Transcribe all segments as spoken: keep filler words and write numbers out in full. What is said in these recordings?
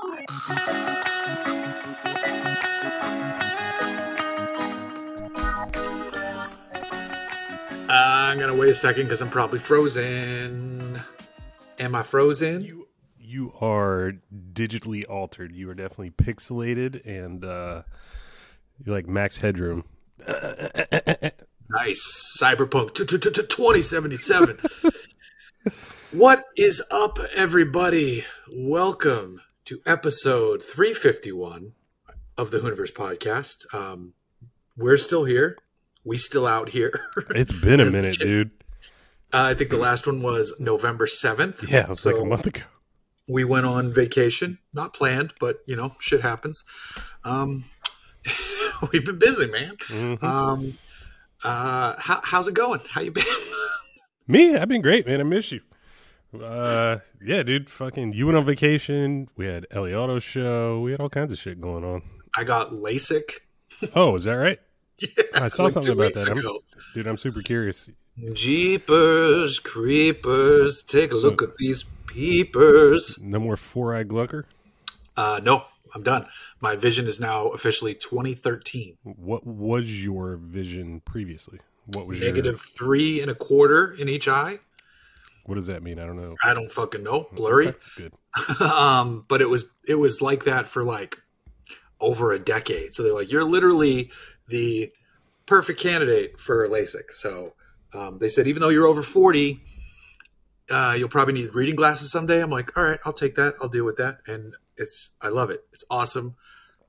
I'm gonna wait a second because I'm probably frozen. Am I frozen? You you are digitally altered. You are definitely pixelated, and uh, you're like Max Headroom. Nice. Cyberpunk twenty seventy-seven. What is up, everybody? Welcome to episode three fifty-one of the Hooniverse podcast. Um, we're still here. We still out here. It's been a minute, dude. Uh, I think the last one was November seventh. Yeah, it was so like a month ago. We went on vacation. Not planned, but, you know, shit happens. Um, we've been busy, man. Mm-hmm. Um, uh, how, how's it going? How you been? Me? I've been great, man. I miss you. Uh, yeah, dude. Fucking, you went on vacation. We had Eliotto's show. We had all kinds of shit going on. I got LASIK. Oh, is that right? Yeah, I saw like something two about weeks that. I'm, ago. dude, I'm super curious. Jeepers, creepers, take a So- look at these peepers. No more four-eyed Glucker? Uh, no, I'm done. My vision is now officially twenty thirteen. What was your vision previously? What was your... Negative three and a quarter in each eye. What does that mean? I don't know. I don't fucking know. Blurry. Okay, good. um, but it was it was like that for like over a decade. So they're like, you're literally the perfect candidate for LASIK. So um, they said, even though you're over forty, uh, you'll probably need reading glasses someday. I'm like, all right, I'll take that. I'll deal with that. And it's I love it. It's awesome.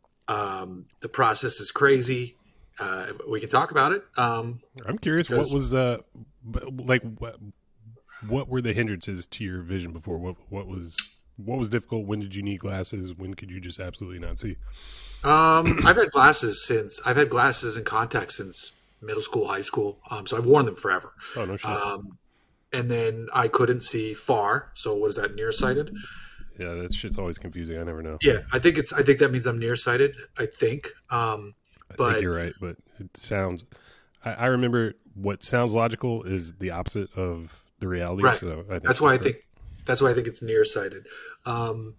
Um, the process is crazy. Uh, we can talk about it. Um, I'm curious, because- what was uh, b- like what what were the hindrances to your vision before? What what was what was difficult? When did you need glasses? When could you just absolutely not see? Um, I've had glasses since I've had glasses and contacts since middle school, high school. Um, so I've worn them forever. Oh no shit. Um, and then I couldn't see far. So what is that? Nearsighted? Yeah, that shit's always confusing. I never know. Yeah, I think it's. I think that means I'm nearsighted. I think. Um, I but think you're right, but it sounds. I, I remember what sounds logical is the opposite of the reality. Right. So I think that's why I correct. think. That's why I think it's nearsighted. Um,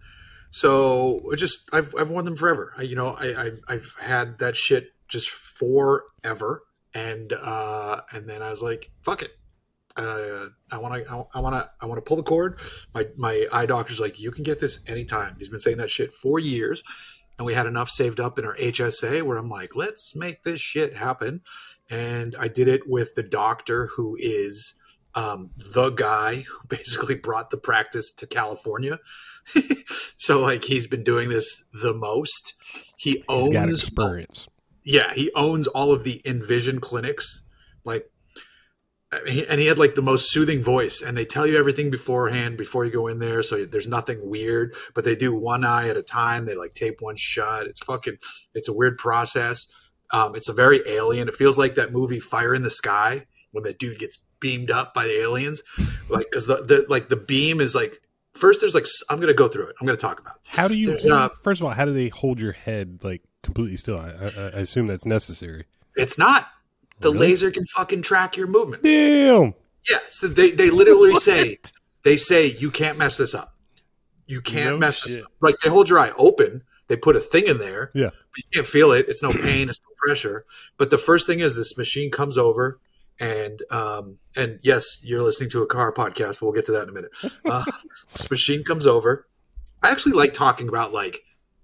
so it just I've I've worn them forever. I, you know, I I've, I've had that shit just forever, and uh, and then I was like, fuck it. Uh, I want to, I want to, I want to pull the cord. My, my eye doctor's like, you can get this anytime. He's been saying that shit for years. And we had enough saved up in our H S A where I'm like, let's make this shit happen. And I did it with the doctor who is um, the guy who basically brought the practice to California. So like, he's been doing this the most. He owns, He's got experience. yeah, he owns all of the Envision clinics. Like, and he had like the most soothing voice, and they tell you everything beforehand before you go in there, so there's nothing weird, but they do one eye at a time. They like tape one shut. It's fucking, it's a weird process. Um, it's a very alien. It feels like that movie Fire in the Sky when the dude gets beamed up by the aliens, like, because the, the like the beam is like, first there's like, I'm going to go through it. I'm going to talk about it. How do you? There's, uh, first of all, how do they hold your head like completely still? I, I, I assume that's necessary. It's not. The Really? laser can fucking track your movements. Damn. Yeah, so they, they literally say, they say, you can't mess this up. You can't No mess this shit. up. Like, they hold your eye open. They put a thing in there. Yeah. But you can't feel it. It's no pain. It's no pressure. But the first thing is this machine comes over. And, um, and yes, you're listening to a car podcast, but we'll get to that in a minute. Uh, this machine comes over. I actually like talking about, like,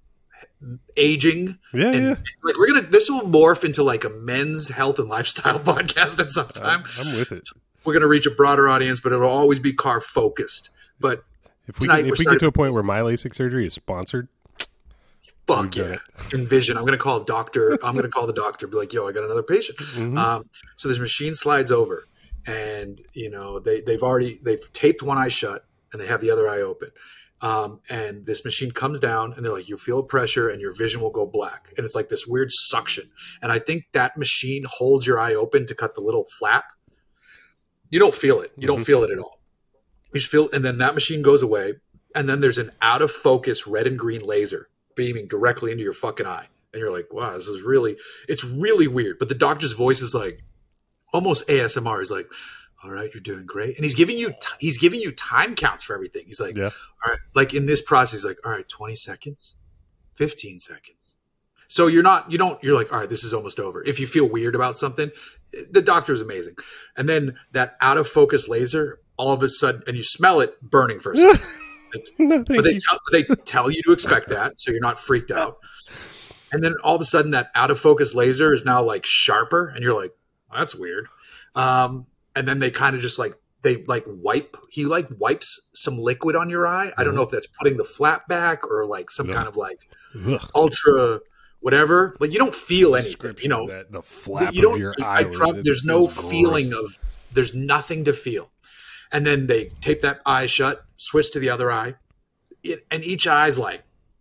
aging. Yeah, And yeah. like we're gonna this will morph into like a men's health and lifestyle podcast at some time. I'm, I'm with it. We're gonna reach a broader audience, but it'll always be car focused. But If we Tonight can, we're if we starting- get to a point where my LASIK surgery is sponsored, fuck We've done yeah, Envision. I'm gonna call a doctor. I'm gonna call the doctor. Be like, yo, I got another patient. Mhm. Um, so this machine slides over, and you know they they've already they've taped one eye shut, and they have the other eye open. Um, and this machine comes down, and they're like, you feel pressure, and your vision will go black, and it's like this weird suction. And I think that machine holds your eye open to cut the little flap. You don't feel it. You don't Mhm. feel it at all. You just feel, and then that machine goes away, and then there's an out of focus red and green laser beaming directly into your fucking eye, and you're like, wow, this is really, it's really weird. But the doctor's voice is like almost A S M R. He's like, all right, you're doing great. And he's giving you, t- he's giving you time counts for everything. He's like, Yeah. all right, like in this process, he's like, all right, twenty seconds, fifteen seconds. So you're not, you don't, you're like, all right, this is almost over. If you feel weird about something, the doctor is amazing. And then that out of focus laser, all of a sudden, and you smell it burning for a second. No, thank But they you. tell, they tell you to expect that, so you're not freaked out. And then all of a sudden, that out of focus laser is now like sharper, and you're like, oh, "That's weird." Um, and then they kind of just like they like wipe. He like wipes some liquid on your eye. I don't know if that's putting the flap back or like some Ugh. kind of like Ugh. ultra whatever. Like you don't feel anything. You Description know, of that, the flap you don't. of your I eyelid. prob- it there's no feels feeling gross. of. There's nothing to feel. And then they tape that eye shut, switch to the other eye. It, and each eye's like,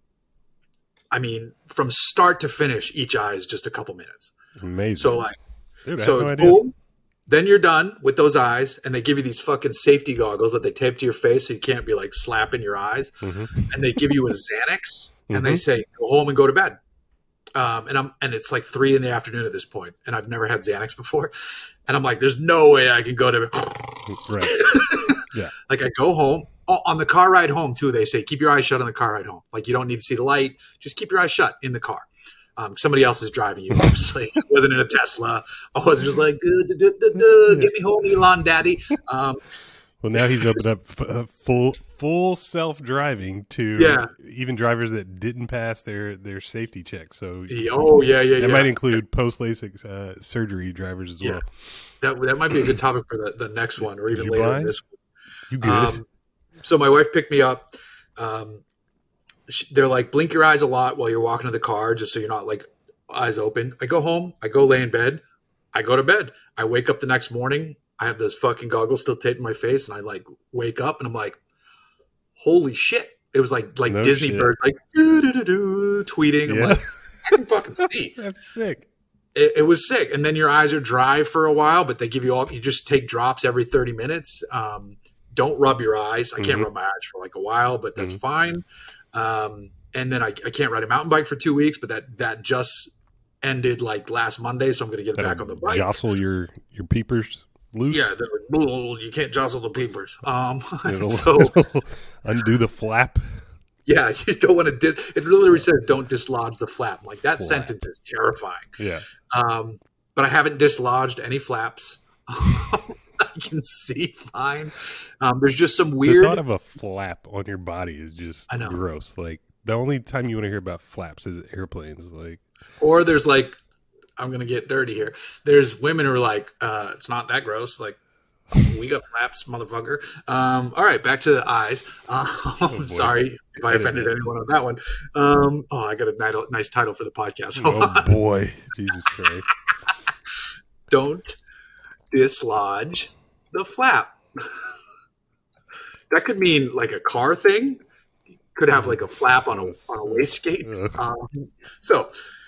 I mean, from start to finish, each eye is just a couple minutes. Amazing. So like, Dude, I had so no idea. boom, then you're done with those eyes, and they give you these fucking safety goggles that they tape to your face so you can't be like slapping your eyes. Mhm. And they give you a Xanax, and they Mhm. say go home and go to bed. Um, and I'm and it's like three in the afternoon at this point, and I've never had Xanax before, and I'm like, there's no way I can go to Right. Yeah. Like I go home. Oh, on the car ride home too, they say keep your eyes shut on the car ride home. Like you don't need to see the light, just keep your eyes shut in the car. Um, somebody else is driving you. Obviously, I wasn't in a Tesla. I wasn't just like "Duh, duh, duh, duh, duh, get me home, Elon, Daddy. Um, Well, now he's opened up f- uh, full full self driving to Yeah. even drivers that didn't pass their, their safety check. So oh yeah, yeah, that yeah. might include post LASIK uh, surgery drivers as Yeah. well. That that might be a good topic for the, the next one or even you later in blind? this one. You good? Um, so my wife picked me up. Um, she, they're like, blink your eyes a lot while you're walking to the car, just so you're not like eyes open. I go home. I go lay in bed. I go to bed. I wake up the next morning. I have those fucking goggles still taped in my face, and I like wake up and I'm like, holy shit! It was like like No Disney shit. birds like doo, doo, doo, doo, tweeting. I'm Yeah. like, I can fucking see. That's sick. It, it was sick. And then your eyes are dry for a while, but they give you all, you just take drops every thirty minutes. Um, don't rub your eyes. I can't Mhm. rub my eyes for like a while, but that's Mhm. fine. Um, and then I, I can't ride a mountain bike for two weeks, but that, that just ended like last Monday. So I'm going to get That'll back on the bike. jostle your, your peepers loose. Yeah. they're like, "Blah, you can't jostle the peepers. Um, It'll, so it'll undo the flap. yeah, you don't want to, dis- it literally says don't dislodge the flap. I'm like that Flap. sentence is terrifying. Yeah. Um, but I haven't dislodged any flaps. I can see fine. Um, there's just some The weird. thought of a flap on your body is just I know. gross. Like the only time you want to hear about flaps is airplanes. Like Or there's like, I'm gonna get dirty here. There's women who are like, uh, it's not that gross. Like, we got flaps, motherfucker. Um, all right, back to the eyes. Um, boy. sorry if I Edit offended that. anyone on that one. Um, oh, I got a nice, nice title for the podcast. Hold oh on. boy, Jesus Christ! Don't dislodge the flap. That could mean like a car thing. Could have like a flap on a on a wastegate. Um, so,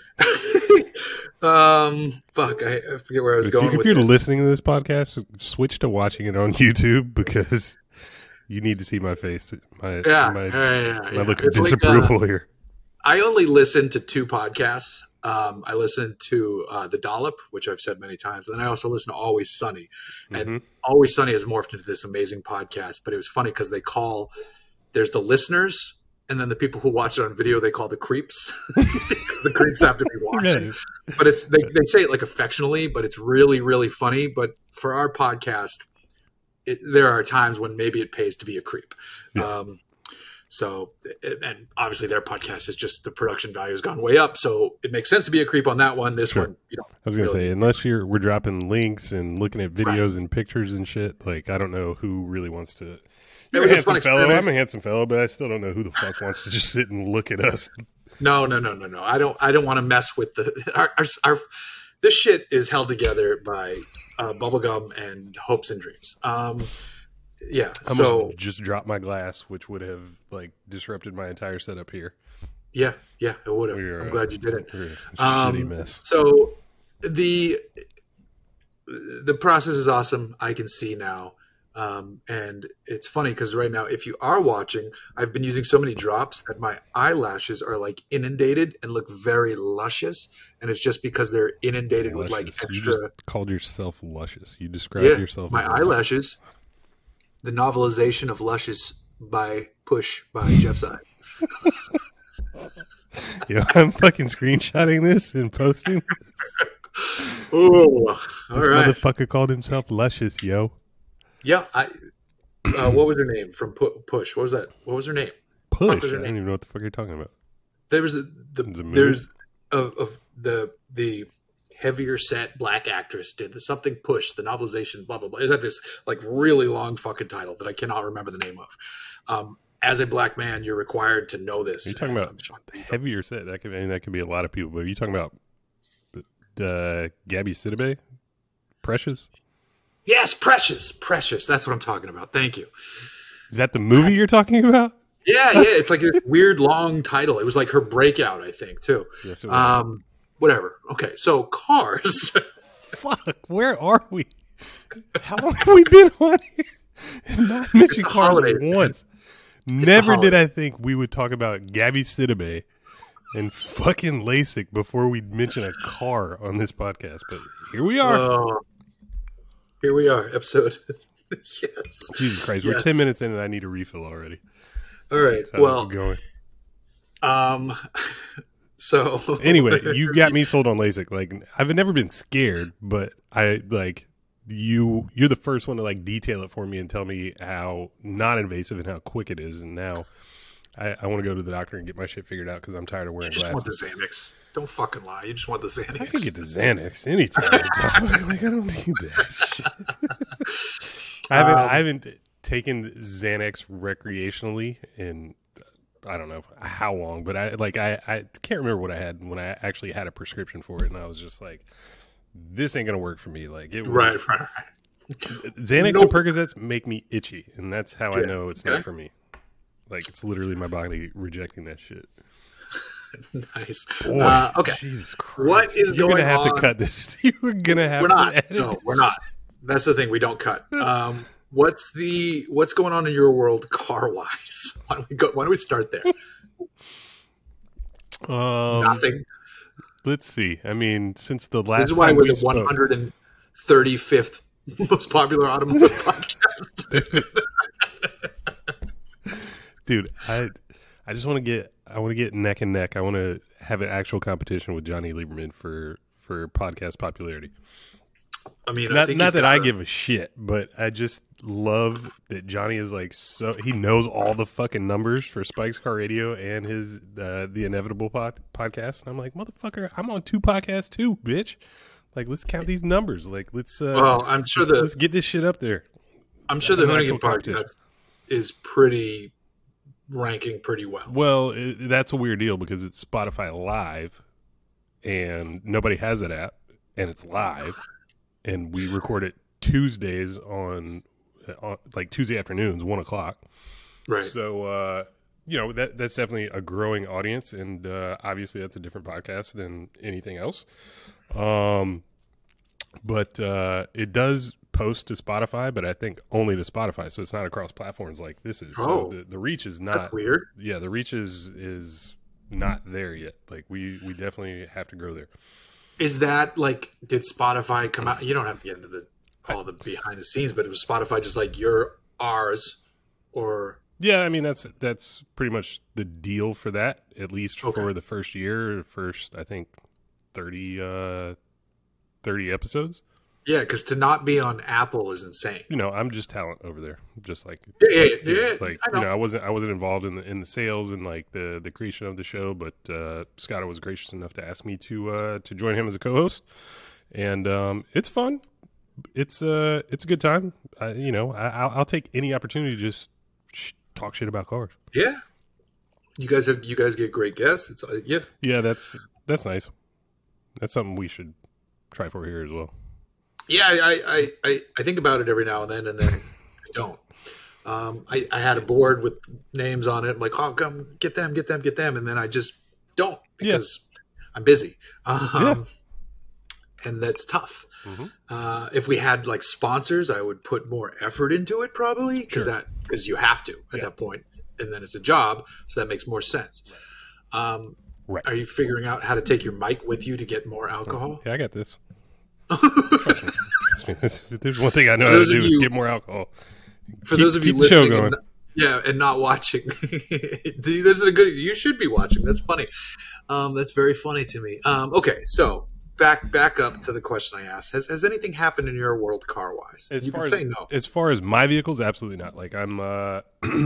um, fuck, I, I forget where I was If, going you, if with you're it. listening to this podcast, switch to watching it on YouTube because you need to see my face. My Yeah, my, yeah, yeah, my yeah. look of It's like, disapproval uh, here. I only listen to two podcasts. Um, I listen to uh, The Dollop, which I've said many times, and then I also listen to Always Sunny. And Mhm. Always Sunny has morphed into this amazing podcast. But it was funny because they call there's the listeners, and then the people who watch it on video they call the creeps. The creeps have to be watching, Yeah. but it's they, they say it like affectionately, but it's really really funny. But for our podcast, it, there are times when maybe it pays to be a creep. Yeah. Um, so, and obviously their podcast is just the production value has gone way up. So it makes sense to be a creep on that one. This Sure. one, you know, I was gonna really- say, unless you're we're dropping links and looking at videos and pictures and shit, like I don't know who really wants to. It You're was a a fun handsome fellow. experiment. I'm a handsome fellow, but I still don't know who the fuck wants to just sit and look at us. no, no, no, no, no. I don't, I don't want to mess with the, our, our, our this shit is held together by uh, bubblegum and hopes and dreams. Um, yeah. I almost So just dropped my glass, which would have like disrupted my entire setup here. yeah, yeah, it would have. We're, I'm uh, glad you didn't. We're a Um, shitty mess. So the the process is awesome. I can see now. Um, and it's funny because right now, if you are watching, I've been using so many drops that my eyelashes are like inundated and look very luscious. And it's just because they're inundated with like Luscious. extra. You just called yourself luscious. You described Yeah, yourself my as eyelashes. The novelization of Luscious by Push by Jeff Side. Yo, I'm fucking screenshotting this and posting this. Oh, all This right. motherfucker called himself luscious, yo. Yeah, I. Uh, what was her name from Pu- Push? What was that? What was her name? Push. Fuck was I her don't name? even know what the fuck you're talking about. There was the, the It's a movie? there's of, of the the heavier set black actress did the something Push, the novelization, blah blah blah. It had this like really long fucking title that I cannot remember the name of. Um, as a black man, you're required to know this. Are you talking And about I'm shocked that you don't. heavier set? That could I mean, that could be a lot of people, but are you talking about uh, Gabby Sidibe? Precious? Yes, Precious, Precious. That's what I'm talking about. Thank you. Is that the movie you're talking about? Yeah, yeah. It's like a weird long title. It was like her breakout, I think, too. Yes, it was. Um, whatever. Okay, so Cars. Fuck, where are we? How long have we been on here? And not mentioned the Cars holidays, man. once. the Never did holidays. I think we would talk about Gabby Sidibe and fucking LASIK before we mention a car on this podcast, but here we are. Oh, here we are, episode. Yes. Jesus Christ, we're Yes. ten minutes in and I need a refill already. All right. That's how Well, this is going. um, so Anyway, you got me sold on LASIK. Like, I've never been scared, but I like you. You're the first one to like detail it for me and tell me how non-invasive and how quick it is. And now I, I want to go to the doctor and get my shit figured out because I'm tired of you wearing just want the glasses. Xanax. Don't fucking lie. You just want the Xanax. I can get the Xanax anytime. Like, I don't need that shit. I haven't. Um, I haven't taken Xanax recreationally in I don't know how long, but I like I, I can't remember what I had when I actually had a prescription for it, and I was just like, "This ain't gonna work for me." Like it was, right, right, right. Xanax Nope. and Percocets make me itchy, and that's how I Yeah. know it's Okay. not for me. Like it's literally my body rejecting that shit. Nice. Boy, Uh, okay. Jesus Christ. What is You're going gonna have on? to cut this. You're gonna have We're to not. edit. No, we're not. That's the thing. We don't cut. Um, what's the what's going on in your world car wise? Why don't we go? Why don't we start there? Um, Nothing. Let's see. I mean, since the last This is why time we're we the spoke, one hundred thirty-fifth most popular automotive podcast. dude, I I just want to get I want to get neck and neck. I want to have an actual competition with Johnny Lieberman for for podcast popularity. I mean, I Not think not he's that got I a- give a shit, but I just love that Johnny is like so he knows all the fucking numbers for Spike's Car Radio and his uh, the Inevitable pod, podcast. And I'm like, motherfucker, I'm on two podcasts too, bitch. Like, let's count these numbers. Like, let's uh, Well, I'm sure let's, the let's get this shit up there. I'm Let's sure the have an Hoonigan actual competition. podcast is pretty ranking pretty well. Well, it, that's a weird deal because it's Spotify Live, and nobody has that app, and it's live, and we record it Tuesdays on, on like Tuesday afternoons, one o'clock. Right. So, uh, you know, that that's definitely a growing audience, and uh, obviously that's a different podcast than anything else. Um, but uh, it does post to Spotify, but I think only to Spotify, so it's not across platforms like this is. Oh. So the, the reach is That's not weird. yeah, the reach is is not there yet. Like we we definitely have to grow there. Is that like did Spotify come out? You don't have to get into the all the behind the scenes, but it was Spotify just like you're ours, or Yeah, I mean that's that's pretty much the deal for that, at least Okay. for the first year, first I think thirty uh thirty episodes. yeah, because to not be on Apple is insane. You know, I'm just talent over there, just like Yeah, yeah, yeah. yeah, like I know. you know, I wasn't I wasn't involved in the in the sales and like the the creation of the show, but uh, Scott was gracious enough to ask me to uh, to join him as a co-host, and um, it's fun. It's uh it's a good time. I, you know, I, I'll, I'll take any opportunity to just sh- talk shit about cars. Yeah, you guys have you guys get great guests. It's uh, yeah, Yeah, that's that's nice. That's something we should try for here as well. yeah. I I, I I think about it every now and then, and then I don't. Um, I, I had a board with names on it. I'm like, oh, come get them, get them, get them, and then I just don't because I'm busy. Um, Yeah. and that's tough. Mm-hmm. Uh, if we had like sponsors, I would put more effort into it probably because Sure. that because you have to at Yeah. that point, and then it's a job, so that makes more sense. Um, Right. Are you figuring out how to take your mic with you to get more alcohol? Yeah, I got this. Trust me. Trust me. If there's one thing I know For how to those of do is you- get more alcohol. For Keep- those of you keep the show listening, going. and, yeah, and not watching, this is a good. You should be watching. That's funny. Um, that's very funny to me. Um, okay, so back back up to the question I asked. Has has anything happened in your world car wise? As You far can as, say no. As far as my vehicles, absolutely not. Like I'm, uh,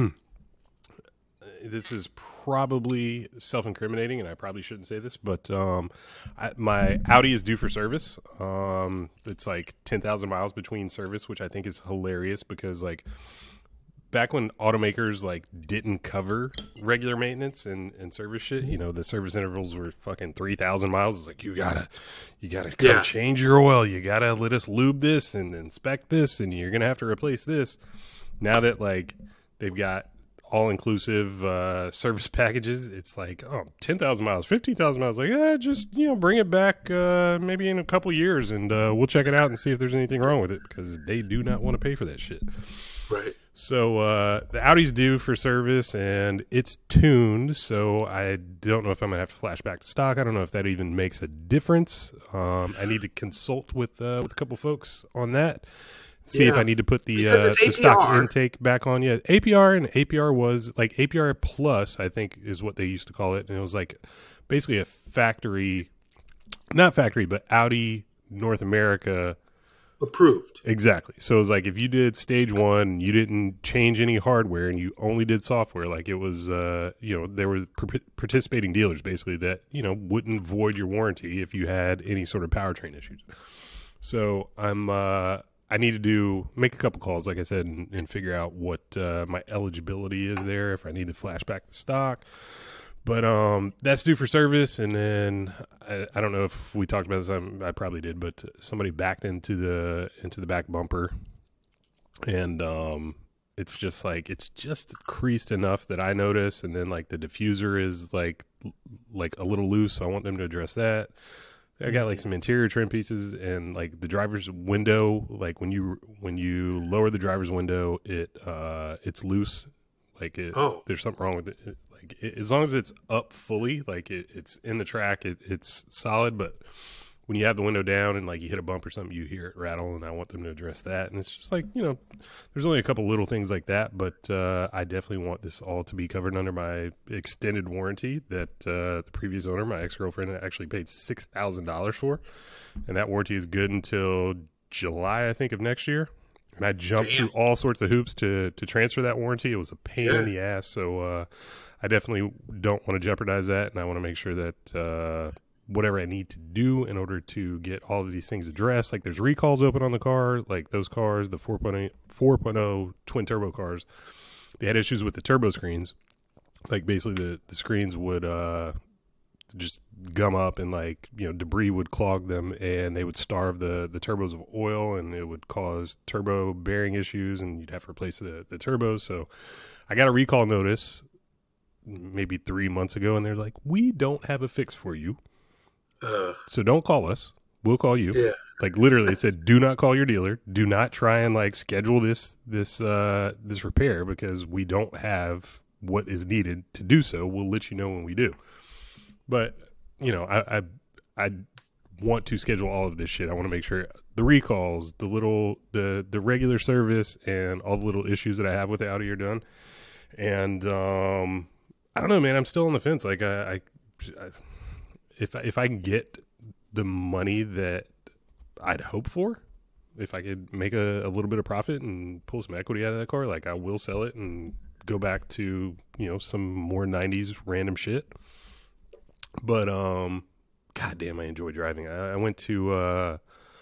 this is probably self-incriminating, and I probably shouldn't say this, but um, I, my Audi is due for service. Um, it's like ten thousand miles between service, which I think is hilarious because like back when automakers like didn't cover regular maintenance and, and service shit, you know, the service intervals were fucking three thousand miles. It's like, you gotta, you gotta come Yeah. change your oil. You gotta let us lube this and inspect this, and you're gonna have to replace this. Now that like they've got all inclusive uh, service packages, it's like, oh, ten thousand miles, fifteen thousand miles. Like, yeah, just, you know, bring it back uh, maybe in a couple years and uh, we'll check it out and see if there's anything wrong with it because they do not want to pay for that shit. Right. So uh, the Audi's due for service and it's tuned. So I don't know if I'm gonna have to flash back to stock. I don't know if that even makes a difference. Um, I need to consult with uh, with a couple folks on that. See if Yeah. I need to put the Because uh, it's the stock A P R. intake back on. Yeah, A P R and A P R was like A P R plus, I think is what they used to call it, and it was like basically a factory, not factory, but Audi North America. Approved. Exactly. So it was like if you did stage one, you didn't change any hardware and you only did software, like it was, uh, you know, there were par- participating dealers basically that, you know, wouldn't void your warranty if you had any sort of powertrain issues. So I'm, uh, I need to do, make a couple calls, like I said, and, and figure out what uh, my eligibility is there, if I need to flash back to stock. But um, that's due for service, and then I, I don't know if we talked about this. I'm, I probably did, but somebody backed into the into the back bumper, and um, it's just like it's just creased enough that I notice, and then like the diffuser is like like a little loose. So I want them to address that. I got like some interior trim pieces, and like the driver's window. Like when you when you lower the driver's window, it uh, it's loose. Like it, Oh. there's something wrong with it. It- Like it, as long as it's up fully, like it, it's in the track, it, it's solid. But when you have the window down and like you hit a bump or something, you hear it rattle, and I want them to address that. And it's just like, you know, there's only a couple little things like that, but uh, I definitely want this all to be covered under my extended warranty that uh, the previous owner, my ex-girlfriend, actually paid six thousand dollars for, and that warranty is good until July, I think, of next year. And I jumped Damn. through all sorts of hoops to to transfer that warranty. It was a pain Yeah. in the ass. So uh, I definitely don't want to jeopardize that, and I want to make sure that uh, whatever I need to do in order to get all of these things addressed, like there's recalls open on the car, like those cars, the four point oh, four point oh twin turbo cars, they had issues with the turbo screens. Like basically the, the screens would uh, just gum up, and like, you know, debris would clog them, and they would starve the, the turbos of oil, and it would cause turbo bearing issues, and you'd have to replace the, the turbos. So I got a recall notice maybe three months ago, and they're like, we don't have a fix for you. Uh, So don't call us. We'll call you. yeah. Like literally it said, do not call your dealer. Do not try and like schedule this, this, uh, this repair because we don't have what is needed to do so. We'll let you know when we do. But, you know, I, I, I want to schedule all of this shit. I want to make sure the recalls, the little, the, the regular service, and all the little issues that I have with the Audi are done. And, um, I don't know, man, I'm still on the fence. Like I, I, I if, I- if I can get the money that I'd hope for, if I could make a, a little bit of profit and pull some equity out of that car, like I will sell it and go back to, you know, some more nineties random shit. But, um, God damn, I enjoy driving. I, I went to, uh,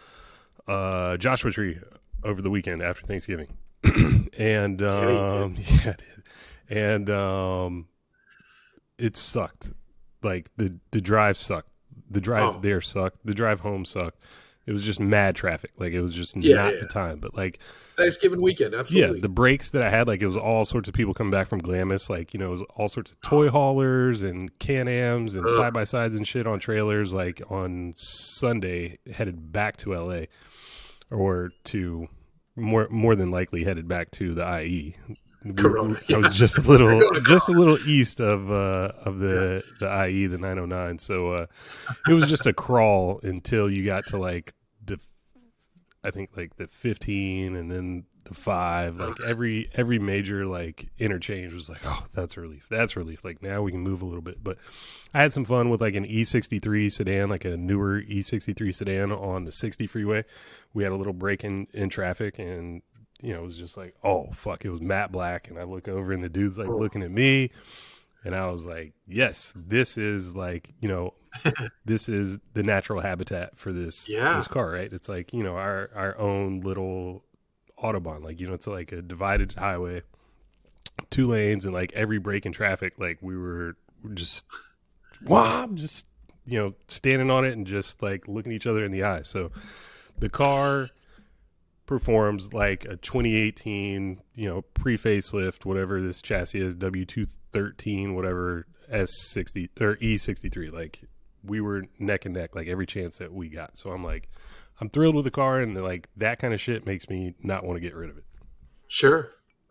uh, Joshua Tree over the weekend after Thanksgiving. and, um, yeah, I did. And, um, it sucked. Like the, the drive sucked. The drive Oh. there sucked. The drive home sucked. it was just mad traffic. Like it was just Yeah, not yeah. the time. But like, Thanksgiving weekend, absolutely. yeah, the breaks that I had, like it was all sorts of people coming back from Glamis. Like, you know, it was all sorts of toy haulers and Can-Ams and Ugh. side-by-sides and shit on trailers, like on Sunday headed back to L A or to more more than likely headed back to the I E. Corona, I was yeah. just a little just a little east of uh, of the the I E, the nine oh nine. So uh, it was just a crawl until you got to like the I think like the fifteen and then the five. Like every every major like interchange was like, oh, that's a relief. That's a relief. Like now we can move a little bit. But I had some fun with like an E sixty-three sedan, like a newer E sixty-three sedan on the sixty freeway. We had a little break in, in traffic, and you know, it was just like, oh, fuck, it was matte black. And I look over and the dude's like looking at me. And I was like, yes, this is like, you know, this is the natural habitat for this, Yeah. this car, right? It's like, you know, our, our own little Autobahn. Like, you know, it's like a divided highway, two lanes, and like every break in traffic, like we were just, wow, just, you know, standing on it and just like looking each other in the eye. So the car performs like a twenty eighteen, you know, pre-facelift, whatever this chassis is, W two thirteen, whatever, S sixty or E sixty-three. Like we were neck and neck, like every chance that we got. So I'm like, I'm thrilled with the car, and like that kind of shit makes me not want to get rid of it. Sure.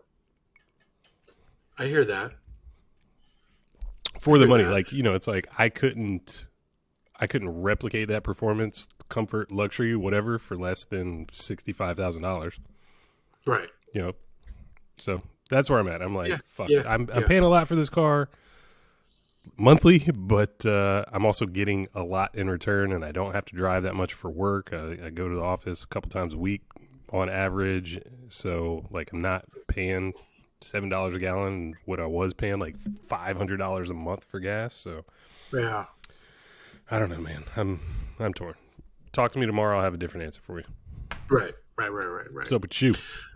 I hear that. For the hear money, that. like, you know, it's like I couldn't, I couldn't replicate that performance, comfort, luxury, whatever, for less than sixty-five thousand dollars. Right. You know, so that's where I'm at. I'm like, Yeah, fuck, yeah, I'm, I'm yeah. paying a lot for this car monthly, but uh, I'm also getting a lot in return, and I don't have to drive that much for work. I, I go to the office a couple times a week on average, so like I'm not paying seven dollars a gallon, what I was paying like five hundred dollars a month for gas. So Yeah. I don't know, man. I'm I'm torn. Talk to me tomorrow. I'll have a different answer for you. Right. Right. Right. Right. Right. What's up with you?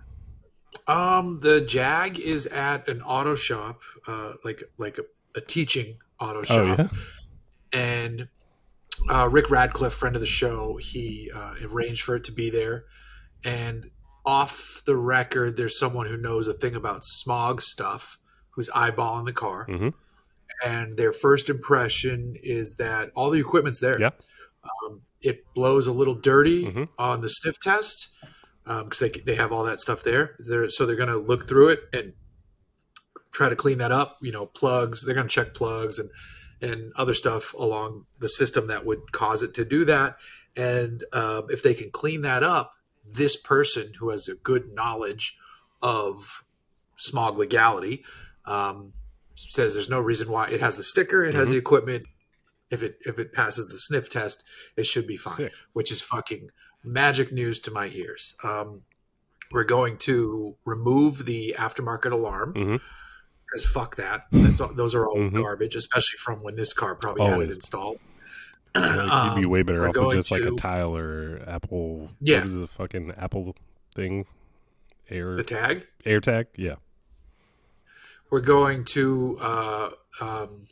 Um, the Jag is at an auto shop, uh, like like a, a teaching auto shop, Oh yeah. and uh, Rick Radcliffe, friend of the show, he uh, arranged for it to be there. And off the record, there's someone who knows a thing about smog stuff who's eyeballing the car, Mm-hmm. and their first impression is that all the equipment's there. Yeah. Um, it blows a little dirty Mhm. on the sniff test because they they have all that stuff there. They're, so they're going to look through it and try to clean that up. You know, plugs. They're going to check plugs and and other stuff along the system that would cause it to do that. And um, if they can clean that up, this person who has a good knowledge of smog legality um, says there's no reason why. It has the sticker. It has Mhm. the equipment. If it if it passes the sniff test, it should be fine. Sick. Which is fucking magic news to my ears. Um, we're going to remove the aftermarket alarm Mhm. because fuck that. That's all, those are all Mhm. garbage, especially from when this car probably had Always. it installed. Like, you'd be Um, way better we're off with going just like a to- tile or Apple. Yeah. What is the fucking Apple thing? Air The tag. AirTag. Yeah. We're going to uh, um,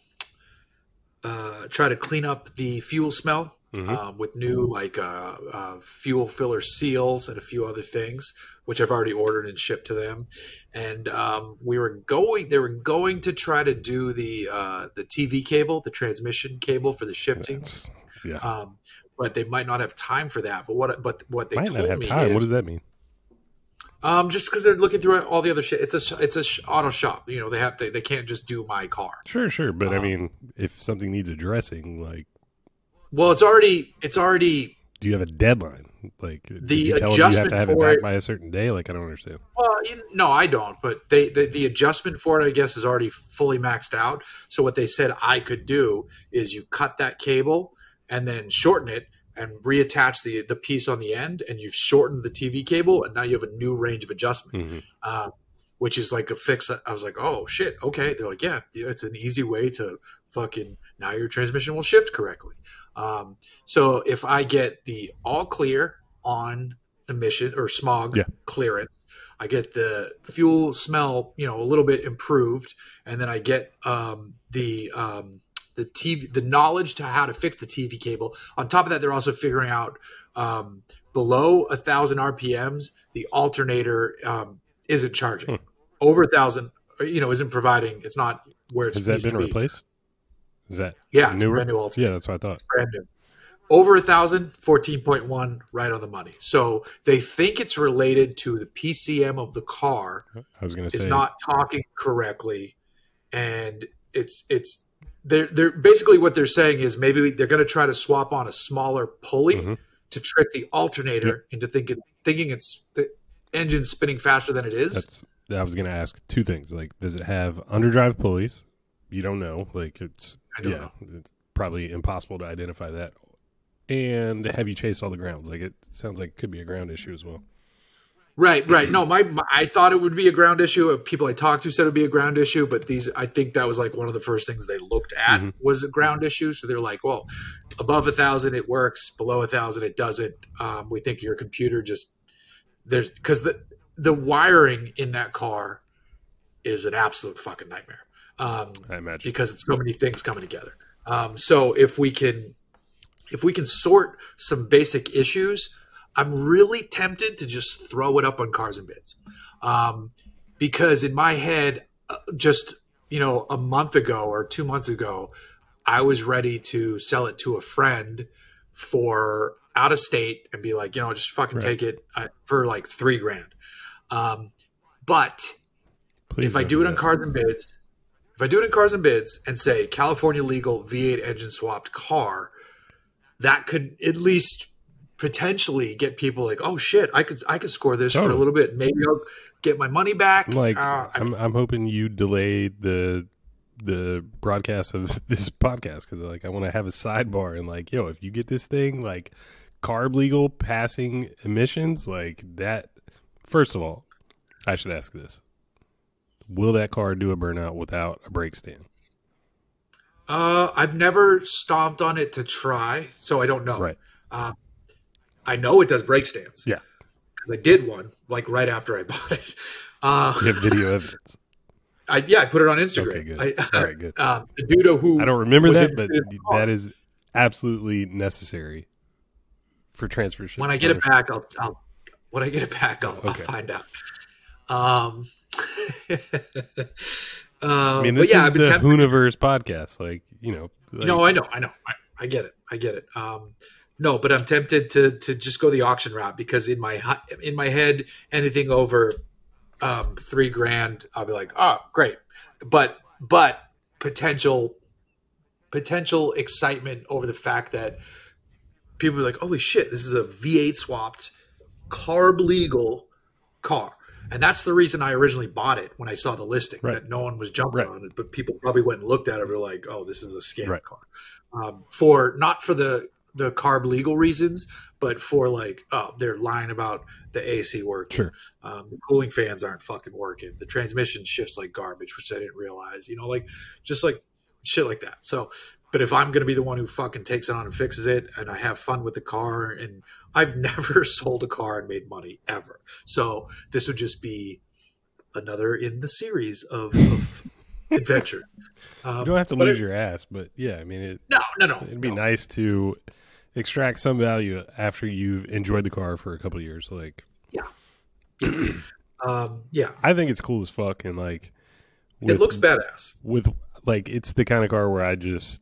uh, try to clean up the fuel smell Mhm. um, with new like uh, uh, fuel filler seals and a few other things, which I've already ordered and shipped to them. And um, we were going; they were going to try to do the uh, the T V cable, the transmission cable for the shifting, That's- yeah. um, but they might not have time for that. But what but what they Might told not have me time. is What does that mean? um, just because they're looking through all the other shit. It's a sh- it's a sh- auto shop. You know, they have they, they can't just do my car. Sure, sure. But I Um, mean, if something needs addressing, like, Well, it's already it's already do you have a deadline? Like, did The you tell them you have adjustment to have it for back it- by a certain day? Like, I don't understand. well, you, no, I don't. But they the, the adjustment for it, I guess, is already fully maxed out. So what they said I could do is you cut that cable and then shorten it and reattach the the piece on the end, and you've shortened the T V cable, and now you have a new range of adjustment. Mhm. Um, which is like a fix. I was like, oh shit, okay. They're like, yeah, it's an easy way to fucking now your transmission will shift correctly. Um, so if I get the all clear on emission or smog Yeah. clearance, I get the fuel smell, you know, a little bit improved, and then I get um, the um, the T V, the knowledge to how to fix the T V cable. On top of that, they're also figuring out um, below a thousand R P Ms, the alternator um, isn't charging. Hmm. Over a thousand, you know, isn't providing. It's not where it's. Has that been replaced? Is that yeah, it's a brand new alternator. Yeah, that's what I thought. It's brand new. Over a thousand, fourteen point one, right on the money. So they think it's related to the P C M of the car. I was going to say it's not talking correctly, and it's it's they're they're basically what they're saying is maybe they're going to try to swap on a smaller pulley mm-hmm. to trick the alternator yep. into thinking thinking it's the engine's spinning faster than it is. That's, I was going to ask two things. Like, does it have underdrive pulleys? You don't know. Like, it's I don't yeah, know. It's probably impossible to identify that. And have you chased all the grounds? Like, it sounds like it could be a ground issue as well. Right, right. No, my, my I thought it would be a ground issue. People I talked to said it would be a ground issue, but these I think that was like one of the first things they looked at mm-hmm. was a ground issue. So they're like, well, above a thousand it works, below a thousand it doesn't. Um, we think your computer just there's because the the wiring in that car is an absolute fucking nightmare. Um, I imagine because it's so many things coming together. Um, so if we can. If we can sort some basic issues, I'm really tempted to just throw it up on Cars and Bids. Um, because in my head, uh, just, you know, a month ago or two months ago, I was ready to sell it to a friend for out of state and be like, you know, just fucking right. take it uh, for like three grand. Um, but Please if I do, do it on Cars and Bids, if I do it in Cars and Bids and say California legal V eight engine swapped car, that could at least potentially get people like, oh shit, I could I could score this totally. for a little bit. Maybe I'll get my money back. Like uh, I'm I'm hoping you delay the the broadcast of this podcast because like I want to have a sidebar and like, yo, if you get this thing like carb legal passing emissions like that. First of all, I should ask this: will that car do a burnout without a brake stand? Uh, I've never stomped on it to try, so I don't know. Right. Uh, I know it does brake stands. Yeah. Because I did one, like, right after I bought it. Uh, you have video evidence. I, yeah, I put it on Instagram. Okay, good. I, All right, good. Uh, the dude who... I don't remember that, but that is absolutely necessary for transfer shit. When I get it back, I'll, I'll when I get it back, I'll, okay. I'll find out. Um... Uh, I mean, this but yeah, is I've been the tempted. Hooniverse podcast. Like, you know. Like, no, I know. I know. I, I get it. I get it. Um, no, but I'm tempted to to just go the auction route because in my in my head, anything over um, three grand, I'll be like, oh, great. But but potential potential excitement over the fact that people are like, holy shit, this is a V eight swapped carb legal car. And that's the reason I originally bought it when I saw the listing, right. that no one was jumping right. on it, but people probably went and looked at it and were like, oh, this is a scam right. car. Um, for not for the, the carb legal reasons, but for like, oh, they're lying about the A C working. Sure. Um, the cooling fans aren't fucking working. The transmission shifts like garbage, which I didn't realize, you know, like just like shit like that. So, but if I'm going to be the one who fucking takes it on and fixes it and I have fun with the car, and I've never sold a car and made money ever. So this would just be another in the series of, of adventure. Um, you don't have to lose it, your ass, but yeah, I mean, it, no, no, no, it'd be no. nice to extract some value after you've enjoyed the car for a couple of years. Like, yeah, yeah. um, yeah. I think it's cool as fuck. And like, with, it looks badass with like, it's the kind of car where I just,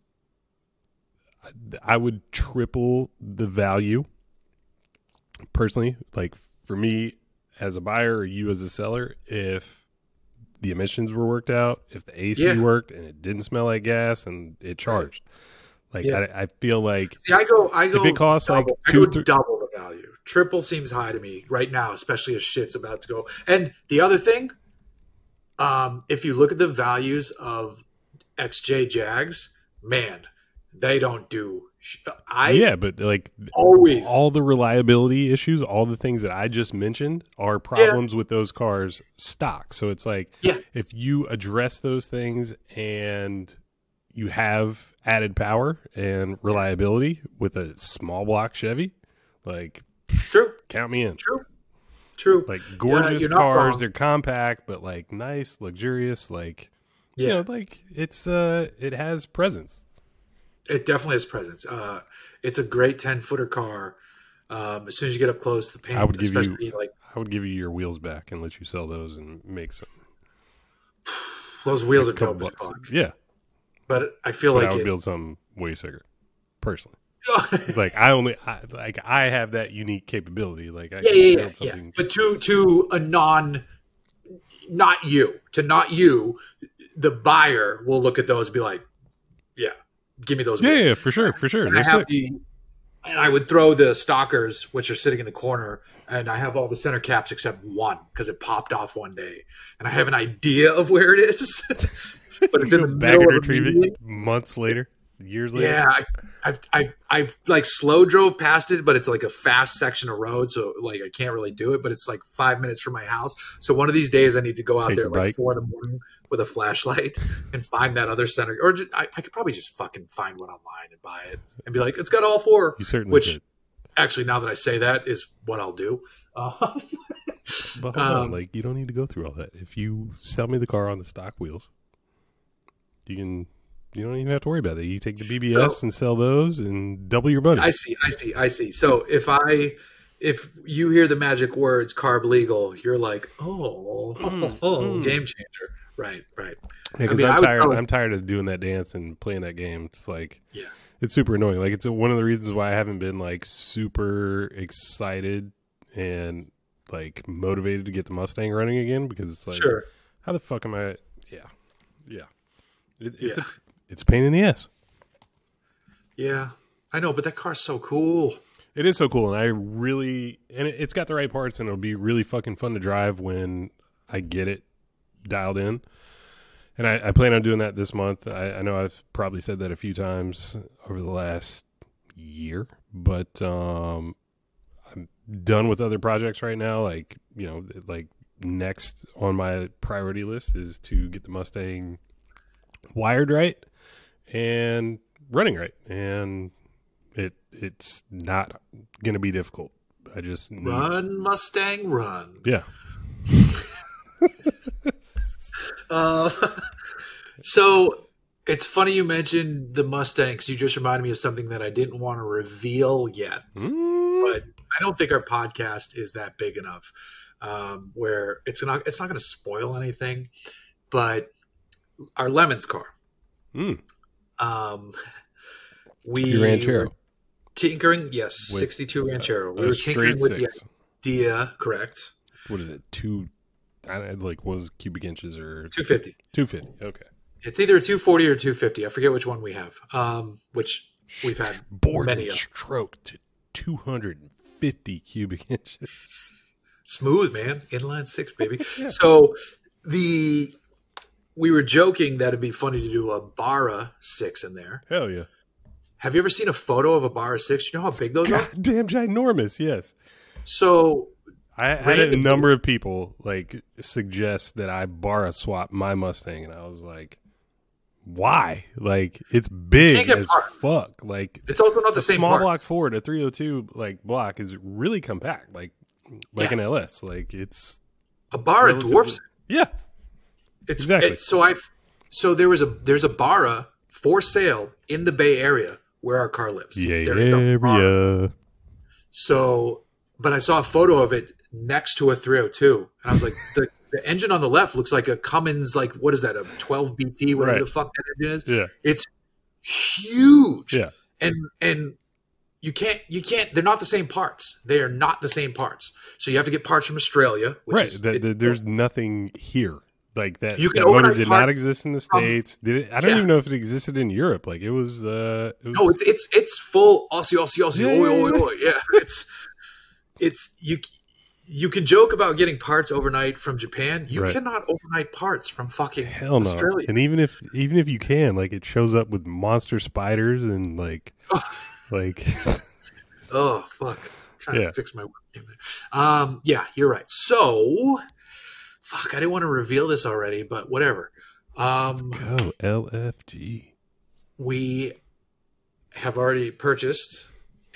I would triple the value personally. Like for me as a buyer or you as a seller, if the emissions were worked out, if the A C yeah. worked and it didn't smell like gas and it charged, right. like yeah. I, I feel like See, I go, I go, if it costs double, like I two, go three, double the value. Triple seems high to me right now, especially as shit's about to go. And the other thing, um, if you look at the values of X J Jags, man, they don't do. I yeah, but like always all the reliability issues, all the things that I just mentioned are problems yeah. with those cars stock. So it's like, yeah. if you address those things and you have added power and reliability with a small block Chevy, like true, count me in. True, true. Like gorgeous yeah, cars, wrong. They're compact, but like nice, luxurious. Like yeah, you know, like it's uh, it has presence. It definitely has presence. Uh, it's a great ten footer car. Um, as soon as you get up close, the paint, I would give you, especially like I would give you your wheels back and let you sell those and make some. those wheels like are a couple dope as bucks. fuck. Yeah, But I feel but like I would it, build something way sicker, personally. Like I only, I, like I have that unique capability. Like I yeah, can yeah, yeah, build yeah. something. But to to a non, not you, to not you, the buyer will look at those and be like, "Yeah, give me those." Yeah, wheels. yeah, for sure, for sure. And They're I have sick. the, and I would throw the stalkers, which are sitting in the corner, and I have all the center caps except one because it popped off one day, and I have an idea of where it is, but it's in the Back and middle of a retrieve median. it months later, years later. Yeah, I, I've, I've, I've like slow drove past it, but it's like a fast section of road, so like I can't really do it. But it's like five minutes from my house, so one of these days I need to go out Take there your at like bike. four in the morning with a flashlight and find that other center. Or just, I, I could probably just fucking find one online and buy it and be like, it's got all four. You certainly Which could. actually, now that I say that, is what I'll do. Uh, But hold um, on, like you don't need to go through all that. If you sell me the car on the stock wheels, you can. You don't even have to worry about it. You take the B B S So- and sell those and double your money. I see, I see, I see. So if I, if you hear the magic words "carb legal," you're like, oh, Mm, oh, mm. game changer. Right, right. Because I mean, I I'm would tired. tell- I'm tired of doing that dance and playing that game. It's like Yeah. it's super annoying. Like it's a, one of the reasons why I haven't been like super excited and like motivated to get the Mustang running again. Because it's like, Sure. how the fuck am I? Yeah, yeah. It, it's Yeah. a it's a pain in the ass. Yeah, I know, but that car's so cool. It is so cool, and I really and it, it's got the right parts, and it'll be really fucking fun to drive when I get it dialed in. And I, I plan on doing that this month. I, I know I've probably said that a few times over the last year, but um, I'm done with other projects right now. Like you know, like next on my priority list is to get the Mustang wired right and running right, and it it's not going to be difficult. I just need, Run, Mustang, run. yeah. Uh, so it's funny you mentioned the Mustang because you just reminded me of something that I didn't want to reveal yet. Mm. But I don't think our podcast is that big enough um, where it's not it's not going to spoil anything. But our Lemons car, Mm. um, we Your Ranchero. were tinkering. Yes, With, sixty-two Ranchero. We A were straight tinkering with the six. idea. Correct. What is it? Two, I don't know, like what was it, cubic inches or two fifty. two fifty? Okay. It's either a two forty or two fifty. I forget which one we have. Um, which we've had Bored many and of. stroked to two hundred fifty cubic inches. Smooth, man. Inline six, baby. So the we were joking that it'd be funny to do a Barra six in there. Hell yeah. Have you ever seen a photo of a Barra six? You know how big those are? God damn ginormous, yes. So I had a Randomly- number of people like suggest that I bar a swap my Mustang, and I was like, "Why? Like it's big Can't get as parked. fuck. Like it's also not the a same small parts. block Ford, a three oh two like block is really compact, like like Yeah. an L S. Like it's A Barra relatively- dwarfs it. yeah, It's Exactly. it- so I've so there was a there's a Barra for sale in the Bay Area where our car lives. yeah, There is a Barra. area. So, but I saw a photo of it next to a three oh two, and I was like, the, the engine on the left looks like a Cummins, like what is that, a twelve B T, whatever Right. the fuck that engine is. Yeah, It's huge, yeah. and and you can't you can't. They're not the same parts. They are not the same parts. So you have to get parts from Australia, which Right. is The- it- the- there's nothing here. Like that, You can that motor overnight did park not exist in the from- states. Did it? I don't Yeah. even know if it existed in Europe. Like it was. Uh, it was no, it's it's it's full Aussie Aussie Aussie. Yeah, oi, yeah, oi, yeah. oi. Yeah, it's it's you. You can joke about getting parts overnight from Japan. You Right. cannot overnight parts from fucking hell no. Australia. And even if even if you can, like it shows up with monster spiders and like like Oh fuck! I'm trying Yeah. to fix my work game there. Um, yeah, you're right. So, fuck, I didn't want to reveal this already, but whatever. Um, go L F G. we have already purchased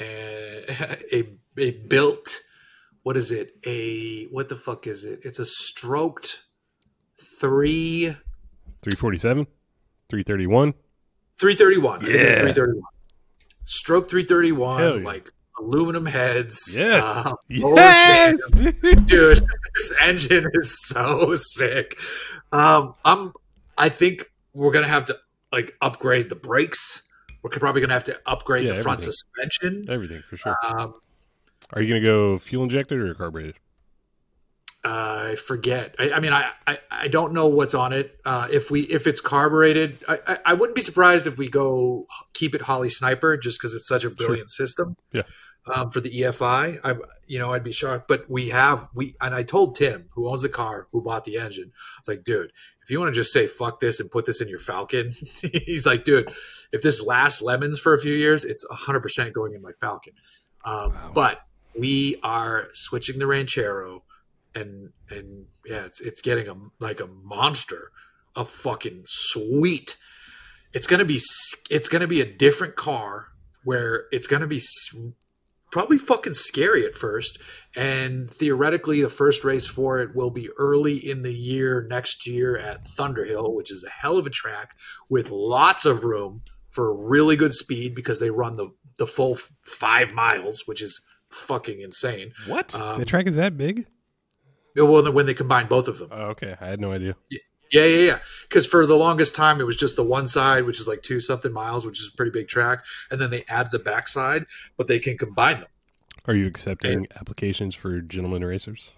a, a a built. What is it? A what the fuck is it? It's a stroked three three forty-seven, three thirty-one. three thirty-one. Yeah. three thirty-one. Stroke three Hell thirty-one, yeah. like aluminum heads. Yes. Uh, Yes, dude. dude, this engine is so sick. Um, I'm. I think we're gonna have to like upgrade the brakes. We're probably gonna have to upgrade Yeah, the front everything. suspension. Everything for sure. Um, Are you going to go fuel injected or carbureted? I forget. I, I mean, I, I I don't know what's on it. Uh, if we if it's carbureted, I, I I wouldn't be surprised if we go keep it Holly Sniper just because it's such a brilliant system. Yeah. Um, for the E F I, I you know I'd be shocked, but we have we and I told Tim, who owns the car, who bought the engine, I was like, dude, if you want to just say fuck this and put this in your Falcon, he's like, dude, if this lasts lemons for a few years, it's one hundred percent going in my Falcon. Um, Wow. But we are switching the Ranchero, and and yeah, it's it's getting a like a monster, a fucking sweet. It's gonna be it's gonna be a different car where it's gonna be probably fucking scary at first, and theoretically the first race for it will be early in the year next year at Thunderhill, which is a hell of a track with lots of room for really good speed because they run the the full f- five miles, which is fucking insane. What? Um, the track is that big? Well, when they combine both of them. Oh, okay. I had no idea. Yeah, yeah, yeah. Because for the longest time, it was just the one side, which is like two something miles, which is a pretty big track, and then they add the backside, but they can combine them. Are you accepting applications for gentleman racers?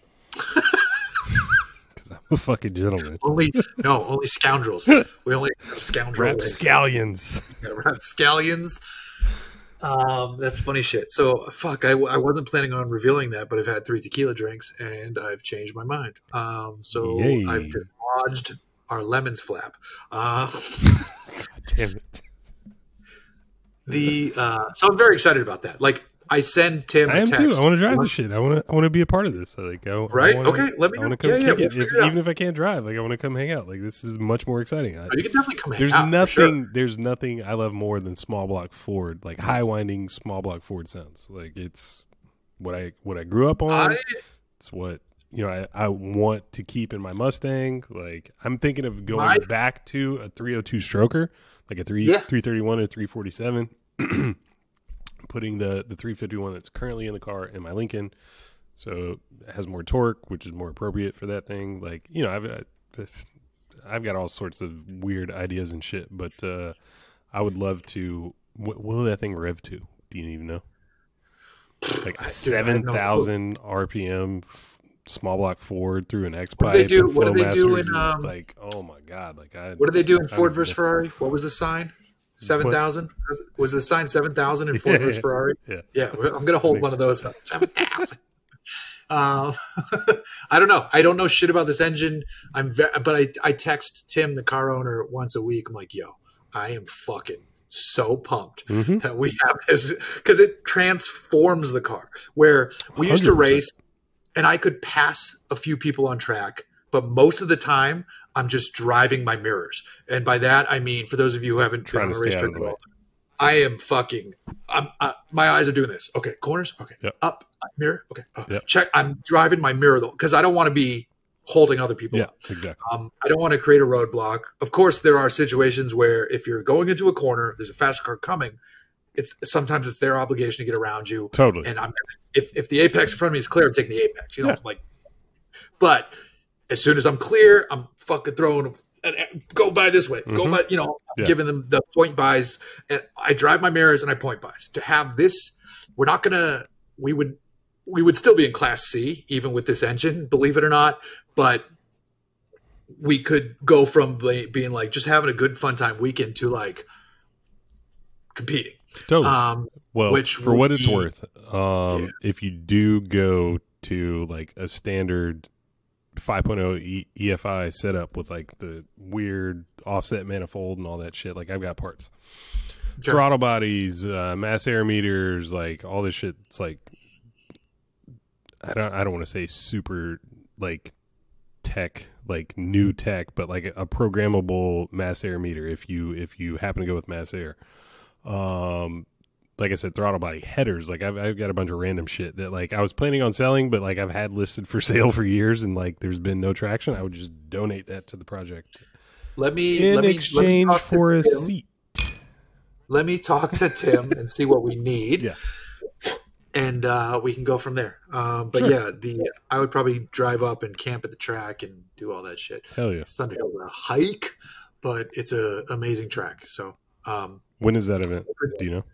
Because I'm a fucking gentleman. Only no, only scoundrels. We only have scoundrel racers. Rapscallions. Yeah, rapscallions. Um, that's funny shit. So fuck, I, I wasn't planning on revealing that, but I've had three tequila drinks and I've changed my mind. Um, so Yay. I've dislodged our lemons flap. Uh, God damn it. the uh, so I'm very excited about that. Like I send Tim I a am text. too. I want to drive the shit. I want to. I want to be a part of this. Like, I, Right? I wanna, Okay, let me I want to know. come Yeah, yeah, kick we'll it. figure If, it out. even if I can't drive, like, I want to come hang out. Like, this is much more exciting. I, Oh, you can definitely come hang there's out. nothing. For sure. There's nothing I love more than small block Ford. Like high winding small block Ford sounds. Like it's what I what I grew up on. I, It's what you know. I, I want to keep in my Mustang. Like I'm thinking of going My- back to a three oh two stroker, like a three Yeah. three thirty one or three forty seven. Putting the the three fifty one that's currently in the car in my Lincoln, so it has more torque, which is more appropriate for that thing. Like you know, I've I, I've got all sorts of weird ideas and shit, but uh, I would love to. What, what will that thing rev to? Do you even know? Like a Dude, I seven have no thousand R P M f- small block Ford through an X What do they pipe. do- and what do they do Flowmasters in, is um, like, oh my god! Like I, what do they do in I Ford would- versus Ferrari? What was the sign? Seven thousand was the sign seven thousand in Ford Yeah, versus yeah. Ferrari. Yeah. Yeah, I'm gonna hold Makes one of those up. Seven thousand. Uh, I don't know. I don't know shit about this engine. I'm, ve- but I I text Tim, the car owner, once a week. I'm like, yo, I am fucking so pumped Mhm. that we have this because it transforms the car. Where we used to one hundred percent. race, and I could pass a few people on track, but most of the time I'm just driving my mirrors. And by that I mean, for those of you who haven't Trying been to on a stay out racetrack of the at way. all, I am fucking. I'm, uh, my eyes are doing this. Okay, corners. Okay, Yep. up, up, mirror. Okay, oh, Yep. check. I'm driving my mirror though because I don't want to be holding other people Yeah, up. exactly. Um, I don't want to create a roadblock. Of course, there are situations where if you're going into a corner, there's a fast car coming. It's sometimes it's their obligation to get around you. Totally. And I'm if if the apex in front of me is clear, I'm taking the apex. You know, Yeah. like. But as soon as I'm clear, I'm fucking throwing. Go by this way. Go Mhm. by. You know, I'm Yeah. giving them the point buys, and I drive my mirrors and I point buys. To have this, we're not gonna. We would. We would still be in Class C even with this engine, believe it or not. But we could go from be- being like just having a good fun time weekend to like competing. Totally. Um, Well, which for what it's we- worth, um, Yeah. if you do go to like a standard five point oh e- EFI setup with like the weird offset manifold and all that shit, like I've got parts, Okay. throttle bodies, uh, mass air meters, like all this shit. It's like I don't, I don't want to say super like tech, like new tech, but like a programmable mass air meter. If you if you happen to go with mass air. Um, like I said, throttle body headers. Like I've, I've got a bunch of random shit that like I was planning on selling, but like I've had listed for sale for years, and like there's been no traction. I would just donate that to the project let me in let me, exchange let me talk to for a Tim. seat. let me talk to Tim and see what we need. Yeah. And uh, we can go from there. Um, but Sure. yeah, the I would probably drive up and camp at the track and do all that shit. Hell yeah. Thunder Hill's a hike, but it's a amazing track. So um, When is that event? Do you know?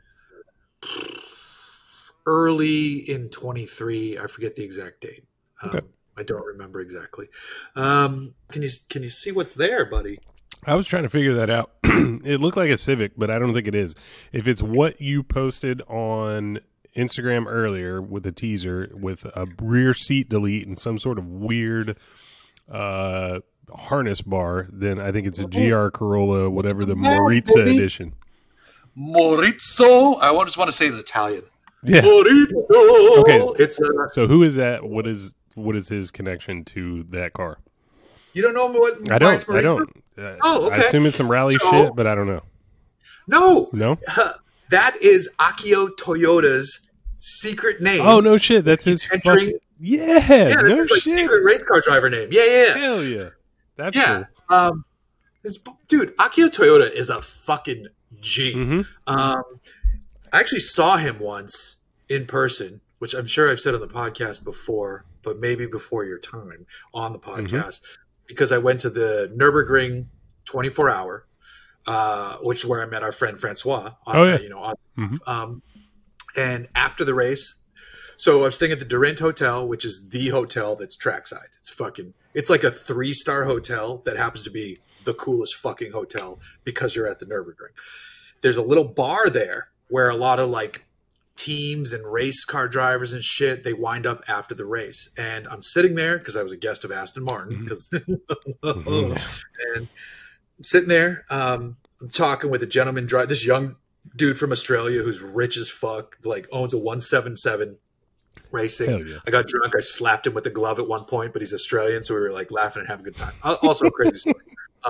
early in twenty-three, I forget the exact date. Um, Okay. I don't remember exactly. Um, can you can you see what's there, buddy? I was trying to figure that out. It looked like a Civic, but I don't think it is. If it's what you posted on Instagram earlier with a teaser with a rear seat delete and some sort of weird uh, harness bar, then I think it's a G R Corolla, whatever the Morizza edition. Maurizio. I just want to say it in Italian. Yeah. Maurizio. Okay. It's uh, So who is that? What is what is his connection to that car? you don't know what? I why don't. it's I Maurizio? don't. Uh, Oh, okay. I assume it's some rally So- shit, but I don't know. No, No. that is Akio Toyota's secret name. Oh no shit! That's He's his entering- fucking yeah. yeah, that's no his, like, shit. secret race car driver name. Yeah, yeah, yeah. Hell yeah. That's yeah. cool. Um, this, dude, Akio Toyota is a fucking G. Mm-hmm. Um, I actually saw him once in person, which I'm sure I've said on the podcast before, but maybe before your time on the Mm-hmm. podcast, because I went to the Nürburgring twenty-four hour, uh, which is where I met our friend Francois. On, Oh, yeah. you know, on, Mhm. um, and after the race, so I'm staying at the Durant Hotel, which is the hotel that's trackside. It's fucking, it's like a three star hotel that happens to be the coolest fucking hotel because you're at the Nürburgring. There's a little bar there where a lot of like teams and race car drivers and shit, they wind up after the race. And I'm sitting there because I was a guest of Aston Martin because Mhm. and I'm sitting there. Um, I'm talking with a gentleman drive this young dude from Australia who's rich as fuck, like owns a one seventy-seven racing. Hell yeah. I got drunk. I slapped him with a glove at one point, but he's Australian, so we were like laughing and having a good time. Uh, Also a crazy story.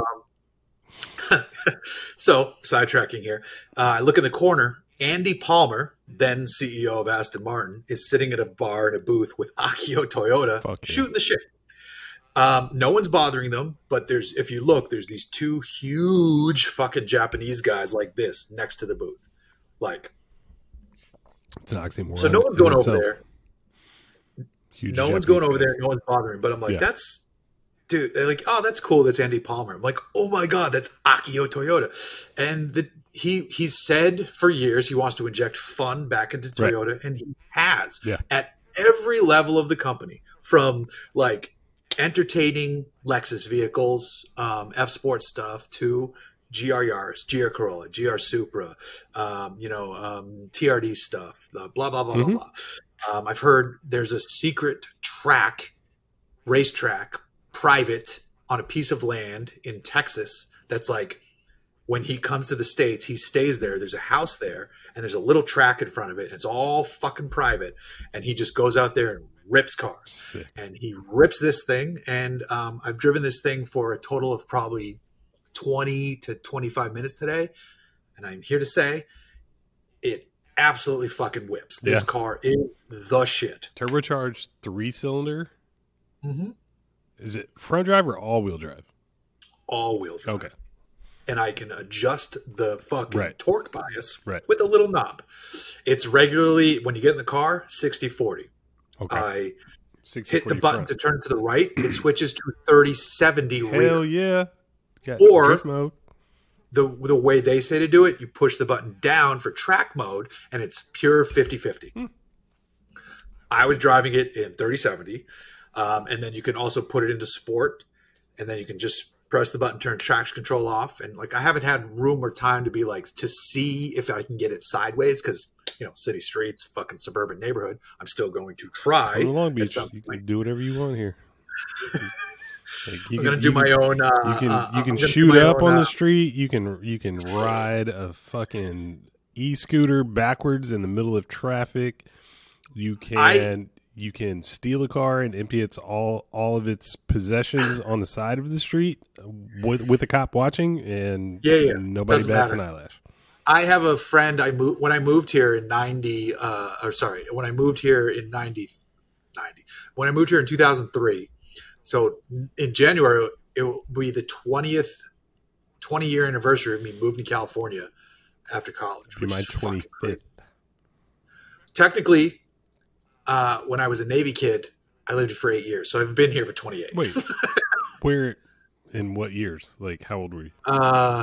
Um, so sidetracking here, uh, I look in the corner. Andy Palmer, then C E O of Aston Martin, is sitting at a bar in a booth with Akio Toyota, Fuck yeah. shooting the shit. Um, no one's bothering them, but there's if you look, there's these two huge fucking Japanese guys like this next to the booth, like. It's an oxymoron. So no one's in going over itself. there. Huge No one's Japanese going over guys. there. No one's bothering. But I'm like, Yeah. that's, dude. They're like, oh, that's cool. That's Andy Palmer. I'm like, oh my god, that's Akio Toyota. And the, he he's said for years he wants to inject fun back into Right. Toyota, and he has Yeah. at every level of the company, from like entertaining Lexus vehicles, um, F Sport stuff, to G R Yaris, G R Corolla, G R Supra, um, you know, um, T R D stuff, the blah, blah, blah, Mhm. blah, blah. Um, I've heard there's a secret track, racetrack, private on a piece of land in Texas that's like, when he comes to the States, he stays there. There's a house there, and there's a little track in front of it. And it's all fucking private. And he just goes out there and rips cars. Sick. And he rips this thing. And um, I've driven this thing for a total of probably twenty to twenty-five minutes today. And I'm here to say it absolutely fucking whips. This Yeah. car is the shit. Turbocharged three cylinder. Mm-hmm. Is it front drive or all wheel drive? All wheel drive. Okay. And I can adjust the fucking Right. torque bias Right. with a little knob. It's regularly, when you get in the car, sixty forty. Okay. I sixty hit the forty button front. to turn it to the right. It switches to thirty seventy Hell rear. yeah. Got Or- drift mode. The, the way they say to do it, you push the button down for track mode, and it's pure fifty fifty. Hmm. I was driving it in thirty seventy. Um, and then you can also put it into sport, and then you can just press the button, turn traction control off. And like, I haven't had room or time to be like, to see if I can get it sideways. Cause you know, city streets, fucking suburban neighborhood. I'm still going to try. Come to Long Beach. at some You point. can do whatever you want here. Like, you I'm can- going to you do can- my own, uh, You can uh, you I'm can gonna do shoot my up own, on uh, the street. You can you can ride a fucking e-scooter backwards in the middle of traffic. You can I- you can steal a car and empty its all all of its possessions on the side of the street with with a cop watching, and Yeah, yeah. nobody Doesn't bats matter. an eyelash. I have a friend. I moved when I moved here in ninety. Uh, or sorry, when I moved here in ninety, ninety. When I moved here in two thousand three. So in January, it will be the twentieth, twenty year anniversary of me moving to California, after college. Be Which my is fucking twenty-fifth. crazy. Technically, uh, when I was a Navy kid, I lived here for eight years, so I've been here for twenty-eight. Wait, where, in what years? Like, how old were you? Uh,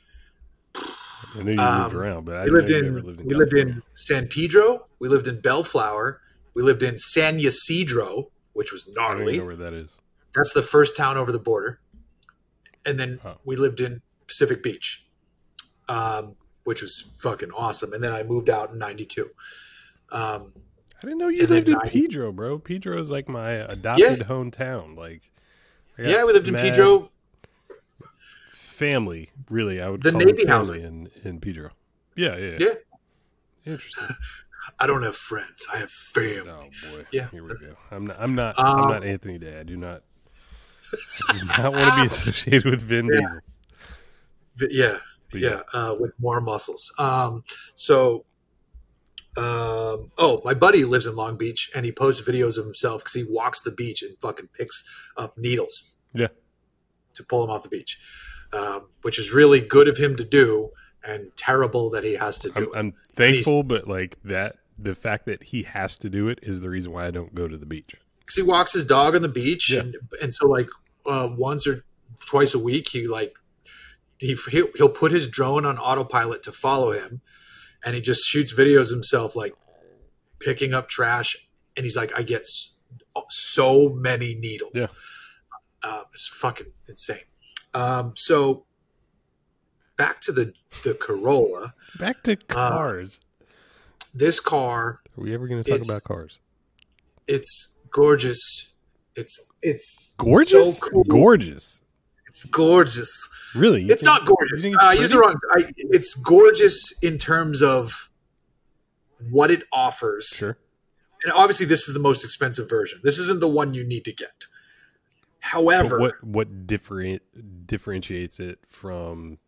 I know you um, moved around, but I we didn't lived know you in never lived in we lived California. in San Pedro. We lived in Bellflower. We lived in San Ysidro, which was I don't even gnarly. know where that is. That's the first town over the border. And then Oh. we lived in Pacific Beach, um, which was fucking awesome. And then I moved out in ninety-two. Um, I didn't know you And then lived in ninety Pedro, bro. Pedro is like my adopted hometown. Like, I got yeah, we lived in mad Pedro. Family, really. I would The call Navy it housing. family in, in Pedro. Yeah, yeah, Yeah. Interesting. I don't have friends. I have family. Oh boy. Yeah. Here we go. I'm not. I'm not. Um, I'm not Anthony Day. I do not. I do not want to be associated with Vin Yeah. Diesel. V- Yeah. But Yeah. Uh, with more muscles. Um, so, um, oh, my buddy lives in Long Beach and he posts videos of himself because he walks the beach and fucking picks up needles Yeah. to pull him off the beach, um, which is really good of him to do and terrible that he has to do I'm, it. I'm thankful, but like that, the fact that he has to do it is the reason why I don't go to the beach. Because he walks his dog on the beach, Yeah. and, and so like uh, once or twice a week, he like he he'll, he'll put his drone on autopilot to follow him, and he just shoots videos of himself like picking up trash, and he's like, I get s- so many needles. Yeah. Uh, it's fucking insane. Um, so back to the the Corolla. Back to cars. This car, Are we ever going to talk it's- about cars? it's gorgeous. It's it's Gorgeous, so cool. gorgeous. It's gorgeous. Really? You It's think- not gorgeous. you think it's Uh, I use the pretty? wrong. I, it's gorgeous in terms of what it offers. Sure. And obviously, this is the most expensive version. This isn't the one you need to get. But However, what what different differentiates it from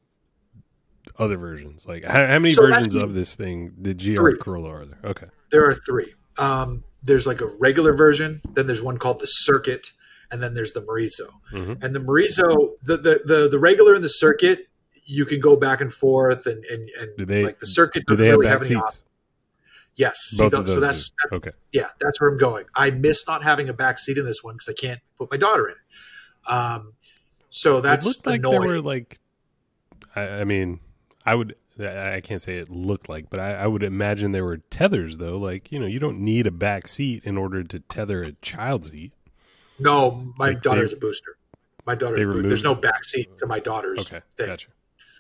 other versions? Like, how, how many So versions actually- of this thing, the G R Three. Corolla, are there? Okay. there are three. Um, there's like a regular version. Then there's one called the Circuit, and then there's the Morizo. Mhm. And the Morizo, the, the the the regular and the Circuit, you can go back and forth, and and, and Do they- like the Circuit Do doesn't they have really back have any. Op- seats? yes, See, Both tho- of those. so that's do. okay. yeah, that's where I'm going. I miss not having a back seat in this one because I can't put my daughter in it. Um, so that's it looked like annoying. there were like, I, I mean, I would, I I can't say it looked like, but I, I would imagine there were tethers though. Like, you know, you don't need a back seat in order to tether a child seat. No, my Like, daughter's they- a booster. My daughter's they a booster. removed- There's no back seat to my daughter's Okay, thing. gotcha.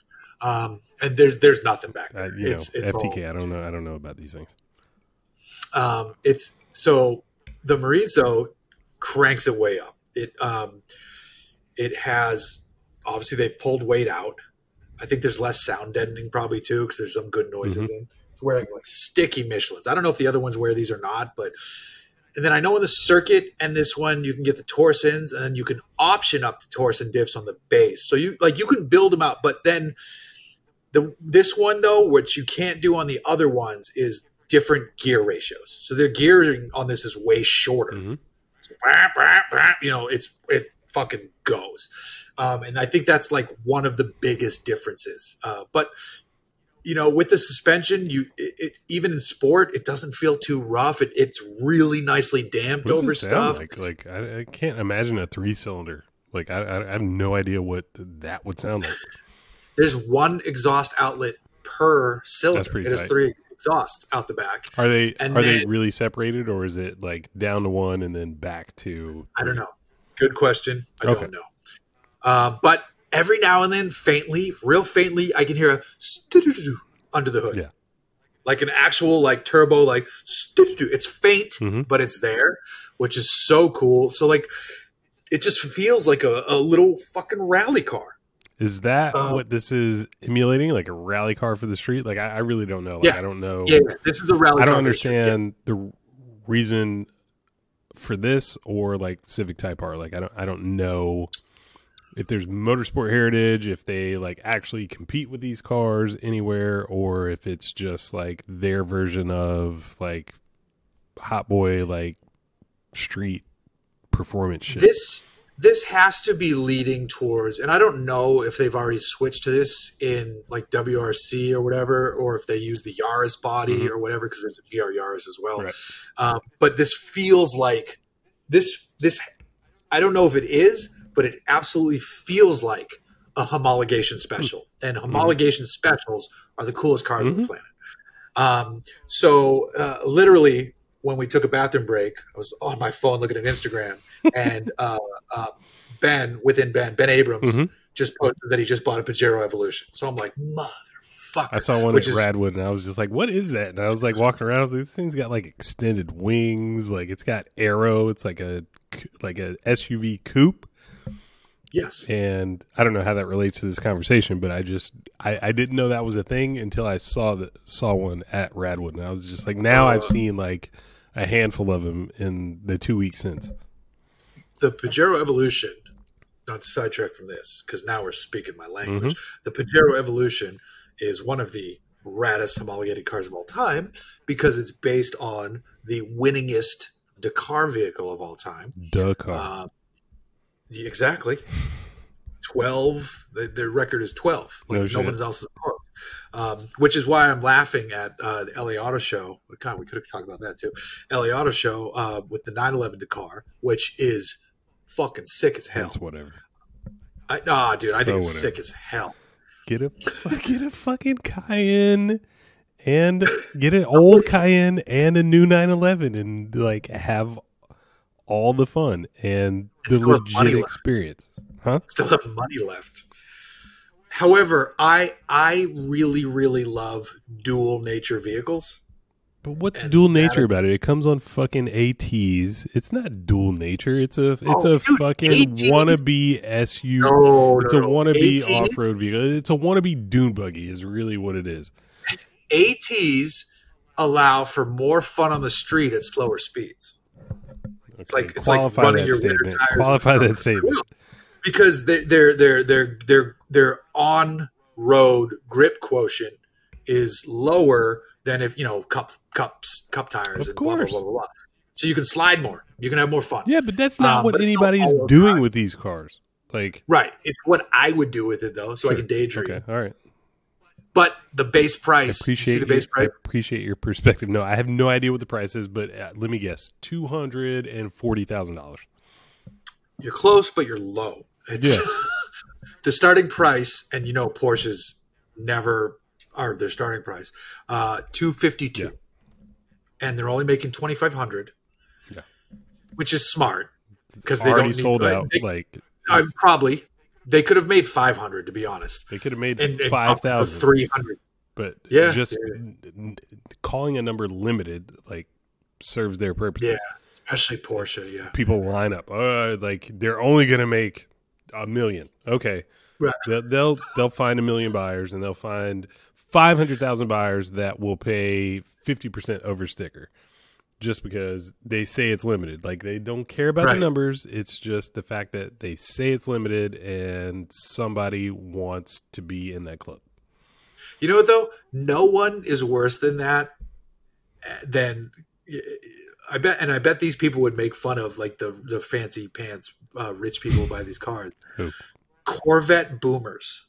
Um, and there's there's nothing back Uh, there. you it's know, it's F T K. all, I don't know. I don't know about these things. um, it's so the Morizo cranks it way up. It um, it has obviously they've pulled weight out. I think there's less sound deadening probably too because there's some good noises Mm-hmm. in. It's wearing like sticky Michelins. I don't know if the other ones wear these or not, but and then I know in the Circuit and this one you can get the Torsons and then you can option up the Torsen diffs on the base. So you like you can build them out, but then the this one though, which you can't do on the other ones, is different gear ratios. So their gearing on this is way shorter. Mhm. So, bah, bah, bah, you know, it's it fucking goes. Um, and I think that's like one of the biggest differences. Uh, but you know, with the suspension, you it, it, even in sport, it doesn't feel too rough. It, it's really nicely damped What does over this sound stuff. like? Like, I, I can't imagine a three cylinder. Like, I, I I have no idea what that would sound like. There's one exhaust outlet per cylinder. pretty It has tight. three exhausts out the back. Are they And are they then- really separated, or is it like down to one and then back to? I don't know. Good question. I Okay. don't know. Uh, but every now and then, faintly, real faintly, I can hear a stu-du-du-du under the hood. Yeah. Like an actual like turbo, like stu-du-du. It's faint, Mhm. but it's there, which is so cool. So like, it just feels like a, a little fucking rally car. Is that Uh, what this is emulating? Like a rally car for the street? Like, I, I really don't know. Like, Yeah. I don't know. Yeah, this is a rally. I don't car for the street. understand the reason for this or like Civic Type R. Like, I don't I don't know if there's motorsport heritage, if they like actually compete with these cars anywhere, or if it's just like their version of like Hot Boy like street performance shit. This this has to be leading towards, and I don't know if they've already switched to this in like W R C or whatever, or if they use the Yaris body Mhm. or whatever, because there's a G R Yaris as well. Right. Um, but this feels like this. This I don't know if it is, but it absolutely feels like a homologation special, and homologation specials are the coolest cars on the Mhm. planet. Um, so uh, literally, when we took a bathroom break, I was on my phone looking at Instagram, and uh, uh, Ben, within Ben, Ben Abrams, Mhm. just posted that he just bought a Pajero Evolution. So I'm like, motherfucker. I saw one which at is, Radwood, and I was just like, "What is that?" And I was like walking around. I was like, "This thing's got like extended wings. Like it's got aero. It's like a like a S U V coupe." Yes. And I don't know how that relates to this conversation, but I just I, I didn't know that was a thing until I saw the saw one at Radwood, and I was just like, now Uh, I've seen like a handful of them in the two weeks since. The Pajero Evolution, not to sidetrack from this, because now we're speaking my language. The Pajero Evolution is one of the raddest homologated cars of all time because it's based on the winningest Dakar vehicle of all time. Dakar. Uh, yeah, exactly. twelve. The, their record is twelve. Like No shit. nobody else is close. Um, which is why I'm laughing at uh, the L A Auto Show. God, we could have talked about that too. L A Auto Show uh, with the nine eleven Dakar, which is fucking sick as hell. That's whatever. I, ah, dude, I So think it's whatever. sick as hell. Get a get a fucking Cayenne and get an old Cayenne and a new nine eleven and like have all the fun and the still have money legit left. experience. Huh? Still have money left. However, I I really really love dual nature vehicles. But what's And dual that- nature about it? It comes on fucking ATs. It's not dual nature. It's a it's Oh, a dude, fucking ATs? wannabe S U V. No, It's no, a no. wannabe ATs off road vehicle. It's a wannabe dune buggy. Is really what it is. ATs allow for more fun on the street at slower speeds. It's like it's like Qualify running that your statement. winter tires. Qualify in the that statement. Real. Because they, their their their their their on road grip quotient is lower than if you know cup cups cup tires Of and blah, blah course. blah blah blah. So you can slide more. You can have more fun. Yeah, but that's not Um, what but it's anybody's not all the doing time. with these cars. Like, Right. It's what I would do with it though, so I Sure. can daydream. okay, all right. But the base I price. You appreciate see the base your, I price? appreciate your perspective. No, I have no idea what the price is, but uh, let me guess: two hundred and forty thousand dollars. You're close, but you're low. It's Yeah. the starting price, and you know Porsches never are their starting price. Uh, two fifty two, Yeah. and they're only making twenty five hundred. Yeah. Which is smart because they Already don't need, sold like, out. They, Like uh, probably they could have made five hundred to be honest, they could have made and, and five thousand, three hundred. but Yeah. just Yeah. n- n- calling a number limited like serves their purposes. Yeah, especially Porsche. Yeah, People line up. Uh, like they're only going to make a million. Okay, Right. they'll, they'll they'll find a million buyers, and they'll find five hundred thousand buyers that will pay fifty percent over sticker, just because they say it's limited. Like they don't care about Right. the numbers. It's just the fact that they say it's limited, and somebody wants to be in that club. You know what though? No one is worse than that. uh, Than I bet, and I bet these people would make fun of like the the fancy pants uh, rich people who buy these cars. Who? Corvette boomers.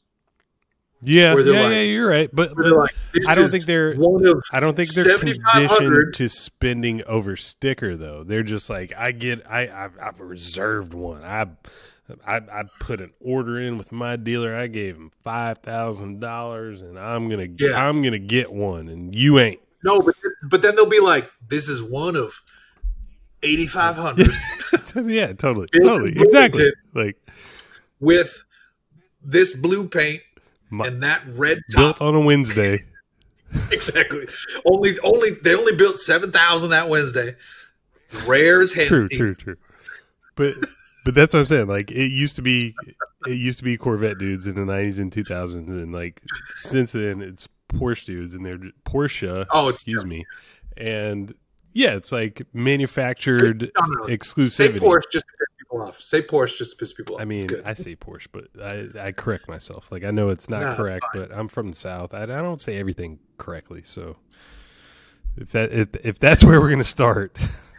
Yeah, Where yeah, they're like- yeah. You're right, but, Where but they're like, this I don't is think they're. one of I don't think they're seventy-five conditioned hundred. to spending over sticker though. They're just like, I get, I, I've, I've reserved one. I, I, I put an order in with my dealer. I gave him five thousand dollars, and I'm gonna, Yeah. I'm gonna get one, and you ain't. No, but but then they'll be like, this is one of eighty-five hundred Yeah, totally, Built in totally, exactly. Bloomington. Like with this blue paint my, and that red built top. on a Wednesday. Exactly. Only only they only built seven thousand that Wednesday. Rare as hen's True, teeth. true, true. But but that's what I'm saying. Like it used to be, it used to be Corvette dudes in the nineties and two thousands, and like since then it's Porsche dudes, and they're Porsche. Oh, it's excuse me, and yeah, it's like manufactured Say- no, no, no. Say exclusivity. Porsche just to piss people off. Say Porsche just to piss people off. I It's mean, good. I say Porsche, but I, I correct myself. Like I know it's not No, it's correct, but I'm from the South. I, I don't say everything correctly. So if that if, if that's where we're gonna start,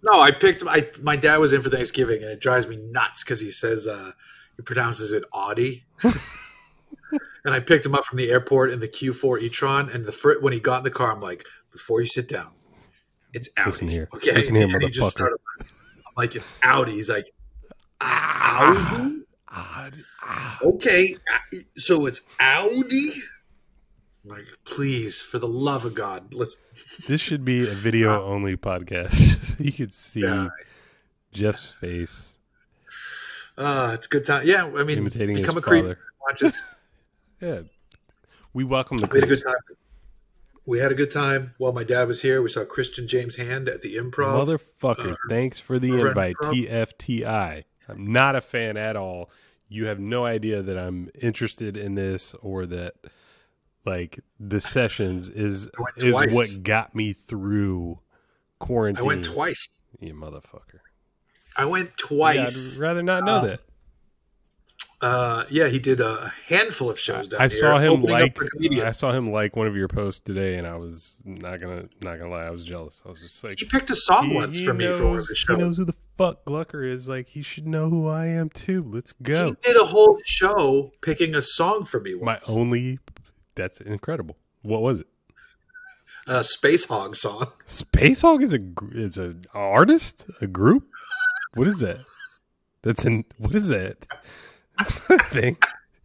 No, I picked I my dad was in for Thanksgiving, and it drives me nuts because he says uh, he pronounces it Audi. And I picked him up from the airport in the Q four e-tron, and the fir- when he got in the car, I'm like, before you sit down, it's Audi. Listen here. Okay, Listen here, and he just motherfucker. started. I'm like, it's Audi. He's like, Audi. Ah, ah. Okay, so it's Audi. I'm like, please, for the love of God, let's. This should be a video only podcast, so you could see Yeah. Jeff's face Uh, it's a good time. Yeah, I mean, imitating his become a creep. father. Watch it. Yeah, we welcome the We had a creeps. good time. We had a good time while my dad was here. We saw Christian James Hand at the Improv. Motherfuckers, Uh, thanks for the Improv. invite. T F T I. I'm not a fan at all. You have no idea that I'm interested in this or that like the sessions is I went is twice. what got me through quarantine. I went twice. You motherfucker. I went Yeah, twice. I'd rather not know Um, that. Uh, yeah, he did a handful of shows down I here. saw him opening up like for comedians. I saw him like one of your posts today, and I was not gonna not gonna lie, I was jealous. I was just like, He picked a song he, once he for me knows, for one of the he shows. knows who the fuck Glucker is. Like he should know who I am too. Let's go. He did a whole show picking a song for me My once. only that's incredible. What was it? A Space Hog song. Space Hog is a gr- is a artist, a group. What is that? That's an what is that? That's not a thing.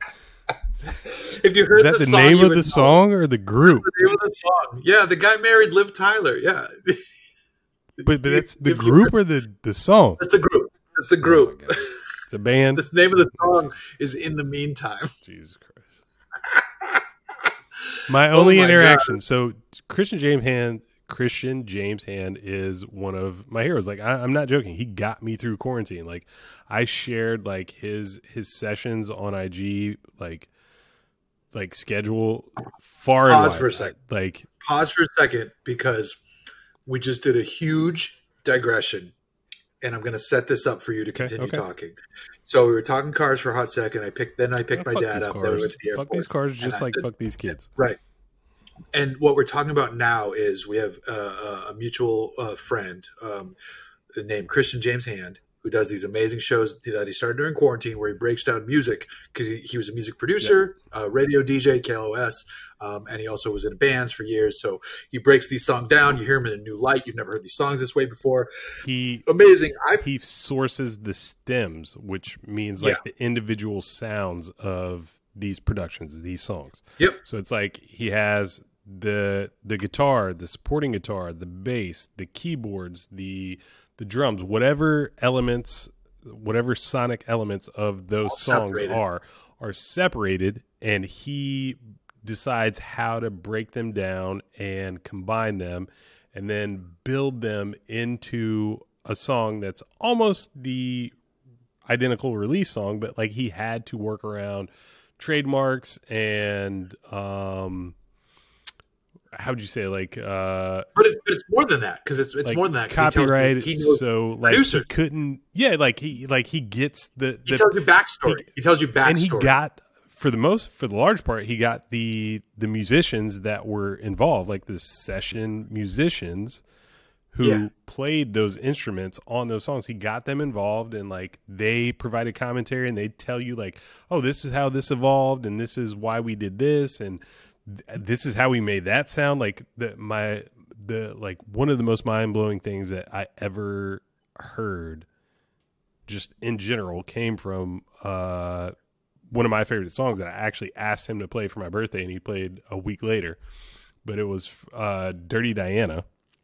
If you heard Is that the, the song, name you of would the know. song or the group? The name of the song. Yeah, the guy married Liv Tyler. Yeah. But but that's the If you group heard- or the the song. That's the group. That's the Oh group. my God. It's a band. The name of the song is In the Meantime. Jesus Christ. My Oh only my interaction. So Christian James Hand, Christian James Hand is one of my heroes. Like I, I'm not joking. He got me through quarantine. Like I shared like his his sessions on I G, like like schedule far and Pause wide. for a sec. Like Pause for a second because we just did a huge digression, and I'm going to set this up for you to Okay, continue okay. talking. So we were talking cars for a hot second. I picked, then I picked oh, my fuck dad these up. Then we cars. went to the Fuck airport. these cars, And just I like did- fuck these kids. Right. And what we're talking about now is we have uh, a mutual uh, friend um, named Christian James Hand, who does these amazing shows that he started during quarantine where he breaks down music because he, he was a music producer, uh, radio D J, K L O S, um, and he also was in bands for years. So he breaks these songs down. You hear him in a new light. You've never heard these songs this way before. He Amazing. I he sources the stems, which means like Yeah. the individual sounds of these productions, these songs. Yep. So it's like he has the the guitar, the supporting guitar, the bass, the keyboards, the the drums, whatever elements, whatever sonic elements of those All songs separated. are are separated, and he decides how to break them down and combine them and then build them into a song that's almost the identical release song, but like he had to work around trademarks and um how would you say like uh but, it, but it's more than that because it's it's like more than that. 'cause he tells me- copyright. He, knows, So like he producers. couldn't yeah like he like he gets the, he the tells you backstory. He, tells you backstory. and he got for the most for the large part he got the the musicians that were involved, like the session musicians who Yeah. played those instruments on those songs. He got them involved, and like they provided commentary, and they tell you like, oh, this is how this evolved, and this is why we did this, and th- this is how we made that sound. Like the my the like one of the most mind blowing things that I ever heard, just in general, came from uh, one of my favorite songs that I actually asked him to play for my birthday, and he played a week later. But it was uh, Dirty Diana.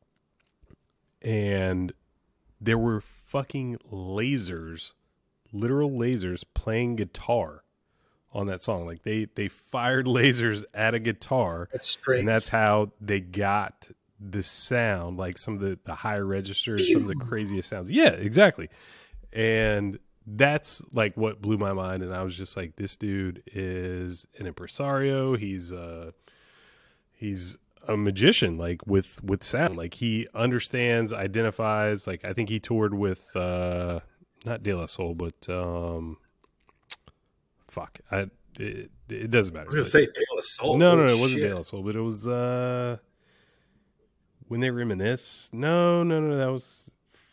And there were fucking lasers, literal lasers playing guitar on that song. Like they, they fired lasers at a guitar, That's strange. and that's how they got the sound, like some of the, the higher registers, some of the craziest sounds. Yeah, exactly. And that's like what blew my mind. And I was just like, this dude is an impresario. He's uh he's a magician, like with with sound. Like he understands, identifies. Like I think he toured with uh not De La Soul, but um fuck I it, it doesn't matter. I was gonna But- say De La Soul. no no no Holy it wasn't shit. De La Soul, but it was uh When They Reminisce. No no no that was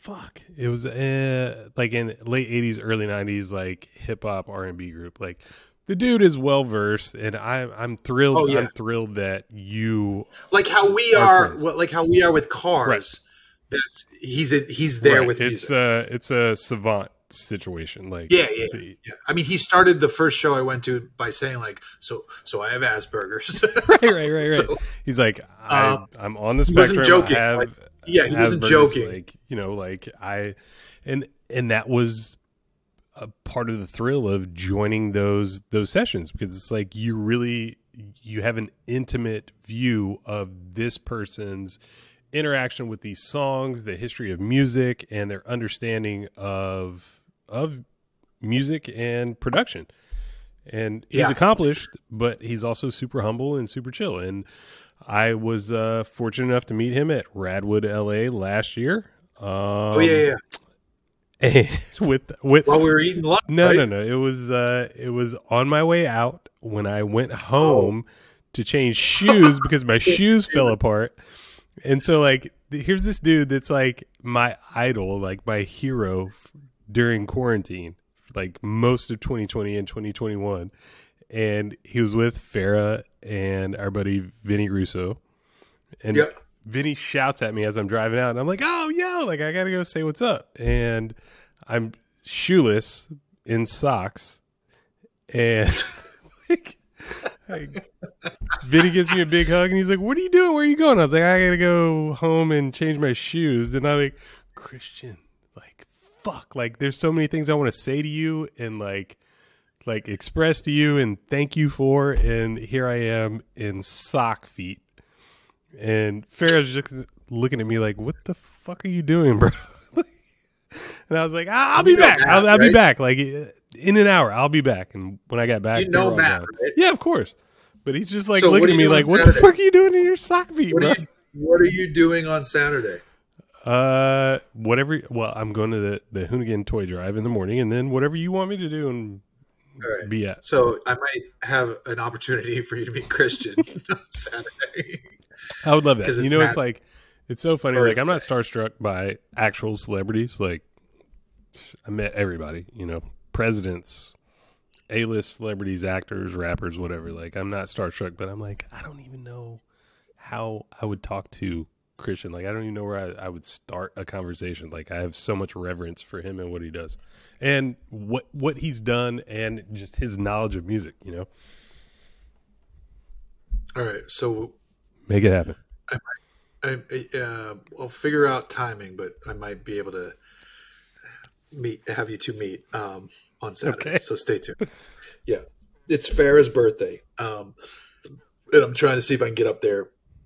fuck. It was uh, like in late eighties, early nineties, like hip hop R and B group. Like the dude is well versed, and I'm I'm thrilled. Oh, yeah. I'm thrilled that you Like how we Our are, friends. well, like how we are with cars. Right. That's he's a, he's there right. with it's music. a it's a savant situation. Like Yeah, yeah, the- yeah. I mean, he started the first show I went to by saying like, "So, so I have Asperger's." right, right, right, right. So, He's like, I, um, I'm on the he wasn't spectrum. joking, I have, like, yeah, he wasn't Asperger's, joking. Like, you know, like I, and and that was a part of the thrill of joining those those sessions, because it's like you really you have an intimate view of this person's interaction with these songs, the history of music, and their understanding of of music and production. And he's Yeah. accomplished, but he's also super humble and super chill. And I was uh, fortunate enough to meet him at Radwood, L A last year. Um, oh yeah, yeah, yeah. And with with While we were eating lunch. no, right? no, no. It was uh, it was on my way out when I went home to change shoes because my shoes fell apart. And so, like, th- here's this dude that's like my idol, like my hero f- during quarantine, like most of twenty twenty and twenty twenty-one. And he was with Farrah and our buddy Vinny Russo. And Yep. Vinny shouts at me as I'm driving out, and I'm like, "Oh, yo, like I gotta go say what's up." And I'm shoeless in socks, and like, like, Vinny gives me a big hug, and he's like, "What are you doing? Where are you going?" I was like, "I gotta go home and change my shoes." And I'm like, "Christian, like, fuck, like, there's so many things I want to say to you, and like." like express to you and thank you for, and here I am in sock feet. And Farrah's just looking at me like, what the fuck are you doing, bro? And I was like, I'll, I'll be You know back. Matt, I'll, I'll be right? back. Like in an hour, I'll be back. And when I got back, You they know were all Matt, gone. right? Yeah, of course. But he's just like So what looking are at me you doing like, on what the Saturday? fuck are you doing in your sock feet, What bro? are you What are you doing on Saturday? Uh, whatever. Well, I'm going to the, the Hoonigan Toy Drive in the morning, and then whatever you want me to do and All right. be at. So I might have an opportunity for you to meet Christian on Saturday. I would love that. 'Cause You it's know, Matt- it's like, it's so funny. Like, I'm not starstruck by actual celebrities. Like, I met everybody, you know, presidents, A-list celebrities, actors, rappers, whatever. Like, I'm not starstruck, but I'm like, I don't even know how I would talk to Christian. Like, I don't even know where I, I would start a conversation. Like, I have so much reverence for him and what he does and what, what he's done and just his knowledge of music, you know? All right. So Make it happen. I, uh, I'll figure out timing, but I might be able to meet, have you two meet um, on Saturday. Okay. So stay tuned. Yeah, it's Farrah's birthday, um, and I'm trying to see if I can get up there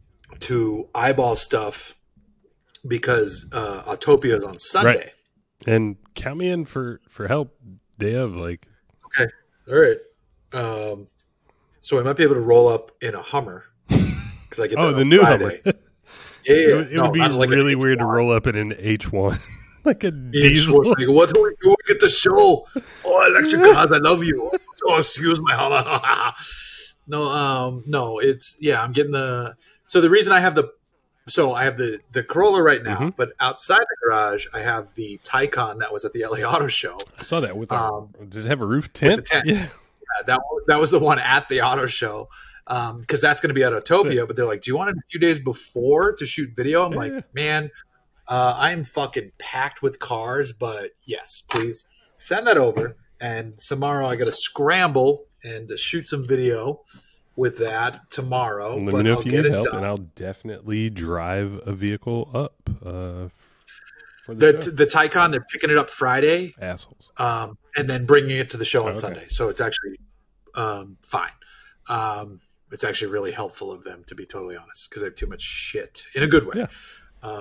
to eyeball stuff because uh, Autopia is on Sunday. Right. And count me in for, for help day of, like, Okay, all right. Um, so I might be able to roll up in a Hummer because I get oh, that the on new Friday. Hummer. Yeah, yeah. It, would- it No, would be not like an really weird to H one. roll up in an H one, like a Ian diesel. Schwarzenegger, what are we doing at the show? Oh, electric cars, I love you. Oh, excuse my Hummer. no, um, no, it's yeah. I'm getting the. So the reason I have the, so I have the the Corolla right now, Mhm. but outside the garage I have the Taycan that was at the L A Auto Show. I saw that with our, Um, does it have a roof tent? tent. Yeah. Yeah, that was- that was the one at the auto show. Um, because that's going to be at Autopia, Sick. but they're like, "Do you want it a few days before to shoot video?" I'm Yeah. like, "Man, uh, I'm fucking packed with cars, but yes, please send that over." And tomorrow I got to scramble and shoot some video with that tomorrow. Let me but know I'll if you get need it help, done. and I'll definitely drive a vehicle up uh, for the, The show. the Taycan, they're picking it up Friday, Assholes. um, and then bringing it to the show on Okay. Sunday. So it's actually um, fine. Um, it's actually really helpful of them, to be totally honest, because I have too much shit in a good way. Yeah. Uh,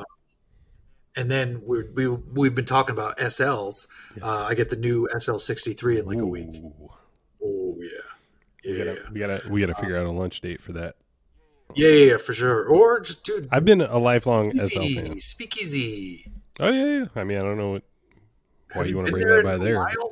and then we're, we we've been talking about S Ls. Yes. Uh, I get the new S L sixty-three in like a week. Ooh. Oh yeah, We yeah, gotta, we gotta, we gotta figure out a lunch date for that. yeah, yeah, yeah, for sure. Or just dude, I've been a lifelong S L easy, fan. speakeasy. Oh yeah, yeah. I mean, I don't know what, why Have you want to been bring that in by a there. while?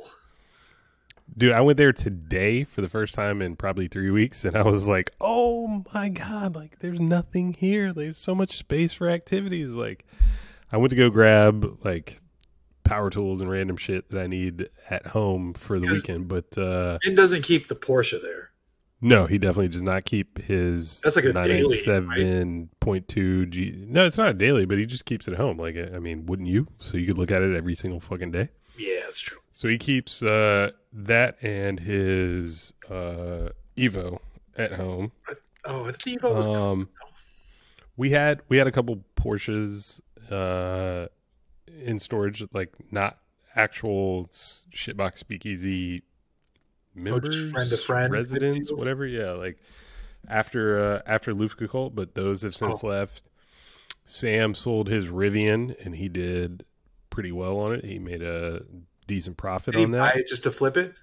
Dude, I went there today for the first time in probably three weeks, and I was like, "Oh my god! Like, there's nothing here. There's so much space for activities." Like, I went to go grab like power tools and random shit that I need at home for the weekend. But uh, Finn doesn't keep the Porsche there. No, he definitely does not keep his. That's like a daily, seven point two G. No, it's not a daily, but he just keeps it at home. Like, I mean, wouldn't you? So you could look at it every single fucking day. Yeah, that's true. So he keeps uh, that and his uh, Evo at home. Oh, I think Evo was. Um, we had we had a couple Porsches uh, in storage, like not actual shitbox speakeasy members, friend to friend, residents, whatever. Yeah, like after uh, after Lufka Cult, but those have since oh. left. Sam sold his Rivian, and he did pretty well on it. He made a decent profit Did he on that. buy it just to flip it?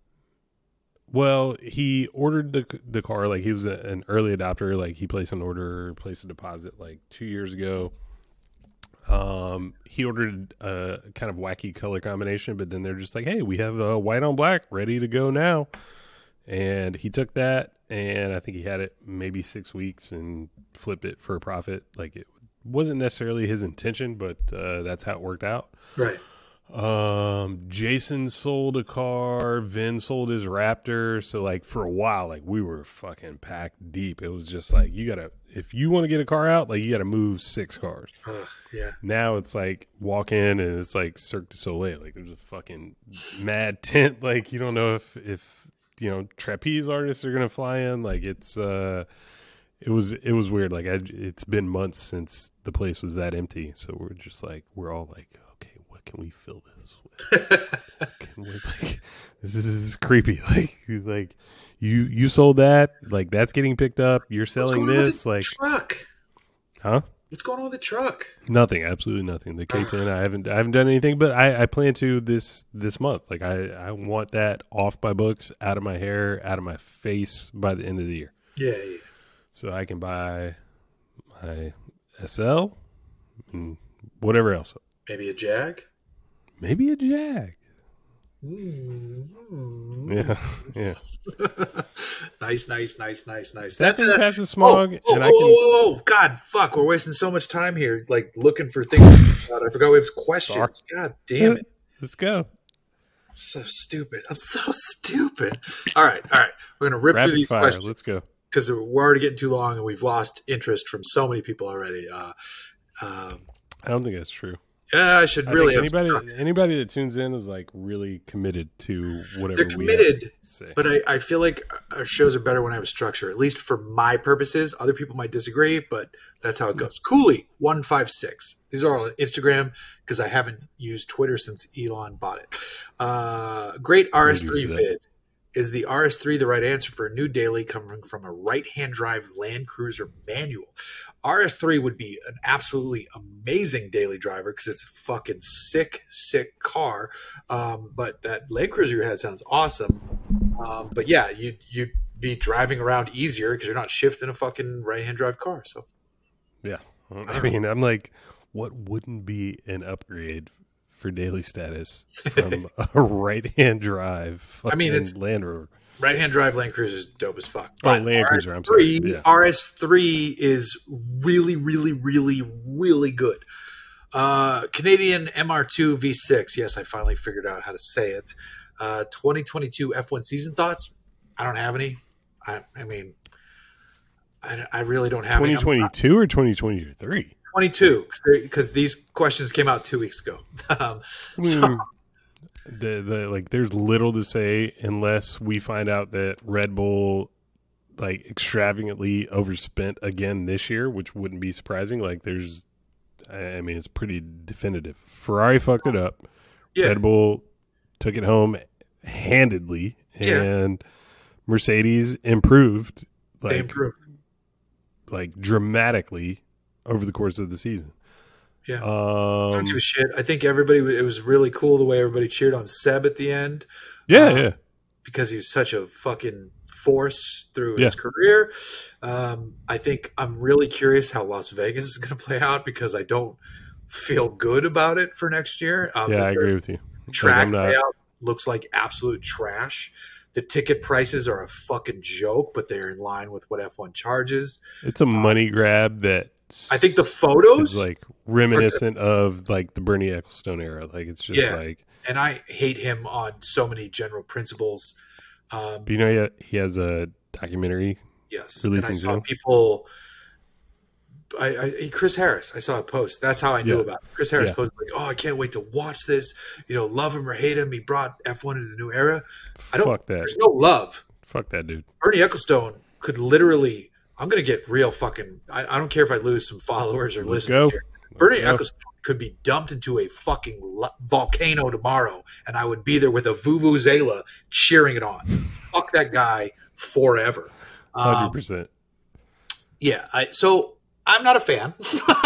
Well, he ordered the the car, like he was a, an early adopter. Like he placed an order, placed a deposit like two years ago. Um, he ordered a kind of wacky color combination, but then they're just like, "Hey, we have a white on black ready to go now." And he took that, and I think he had it maybe six weeks and flipped it for a profit. Like it wasn't necessarily his intention, but uh, that's how it worked out. Right. Um, Jason sold a car. Vin sold his Raptor. So like for a while, like we were fucking packed deep. It was just like, you gotta, if you want to get a car out, like you gotta move six cars. Ugh, yeah. Now it's like walk in and it's like Cirque du Soleil. Like there's a fucking mad tent. Like you don't know if, if, you know, trapeze artists are going to fly in. Like it's, uh, it was, it was weird. Like I, it's been months since the place was that empty. So we're just like, we're all like, can we fill this with? Can we, like, this is, this is creepy. Like, like you you sold that. Like that's getting picked up. You're selling this. Like truck, huh? What's going on with the truck? Nothing. Absolutely nothing. The K ten. I haven't I haven't done anything, but I, I plan to this this month. Like I I want that off my books, out of my hair, out of my face by the end of the year. Yeah, yeah. So I can buy my S L and whatever else. Maybe a Jag. Maybe a Jag. Mm-hmm. Yeah, yeah. nice, nice, nice, nice, nice. That's That's a pass the smog. Oh, oh, and oh, I can. Oh, oh, God, fuck! We're wasting so much time here, like looking for things. God, I forgot we have questions. Sorry. God damn it! Let's go. I'm so stupid. I'm so stupid. All right, all right. We're gonna rip Rapid through these fire. questions. Let's go. Because we're already getting too long, and we've lost interest from so many people already. Uh, um, I don't think that's true. Yeah, I should I really. think anybody anybody that tunes in is like really committed to whatever. They're committed, we have to say. But I, I feel like our shows are better when I have a structure. At least for my purposes. Other people might disagree, but that's how it goes. Cooley one five six. These are all on Instagram because I haven't used Twitter since Elon bought it. Uh, great R S three vid. Is the R S three the right answer for a new daily coming from a right-hand drive Land Cruiser manual? R S three would be an absolutely amazing daily driver because it's a fucking sick, sick car. Um, but that Land Cruiser you had sounds awesome. Um, but yeah, you'd, you'd be driving around easier because you're not shifting a fucking right-hand drive car. So yeah, I mean, I'm like, what wouldn't be an upgrade for daily status from a right-hand drive? I mean, it's Land Rover. Right-hand drive Land Cruiser is dope as fuck. Oh, Land Cruiser, I'm sorry. Yeah. R S three is really, really, really, really good. Uh, Canadian M R two V six. Yes, I finally figured out how to say it. Uh, twenty twenty-two F one season thoughts? I don't have any. I, I mean, I, I really don't have twenty twenty-two any. or twenty twenty-three? twenty-two, because these questions came out two weeks ago. um, I mean, so, the, the like, there's little to say unless we find out that Red Bull like extravagantly overspent again this year, which wouldn't be surprising. Like, there's, I mean, it's pretty definitive. Ferrari fucked it up. yeah. Red Bull took it home handedly, and yeah. Mercedes improved. Like, they improved like dramatically over the course of the season. Yeah. Um, Don't give a shit. I think everybody, it was really cool the way everybody cheered on Seb at the end. Yeah, um, yeah. Because he was such a fucking force through his yeah. career. Um, I think I'm really curious how Las Vegas is going to play out because I don't feel good about it for next year. Um, yeah, I agree with you. Track like not... layout looks like absolute trash. The ticket prices are a fucking joke, but they're in line with what F one charges. It's a money um, grab that I think the is photos like reminiscent of like the Bernie Ecclestone era. Like it's just Yeah. like, and I hate him on so many general principles. Um, but you know, he, he has a documentary yes, releasing and I saw soon. people. I, I Chris Harris. I saw a post. That's how I knew Yeah. about it. Chris Harris Yeah. posted like, "Oh, I can't wait to watch this. You know, love him or hate him, he brought F one into the new era." I don't. Fuck that. There's no love. Fuck that dude. Bernie Ecclestone could literally. I'm gonna get real fucking. I, I don't care if I lose some followers or Let's listeners go. here. Bernie go. Ecclestone could be dumped into a fucking lo- volcano tomorrow, and I would be there with a vuvuzela cheering it on. Fuck that guy forever. Hundred Um, percent. yeah. I, so I'm not a fan.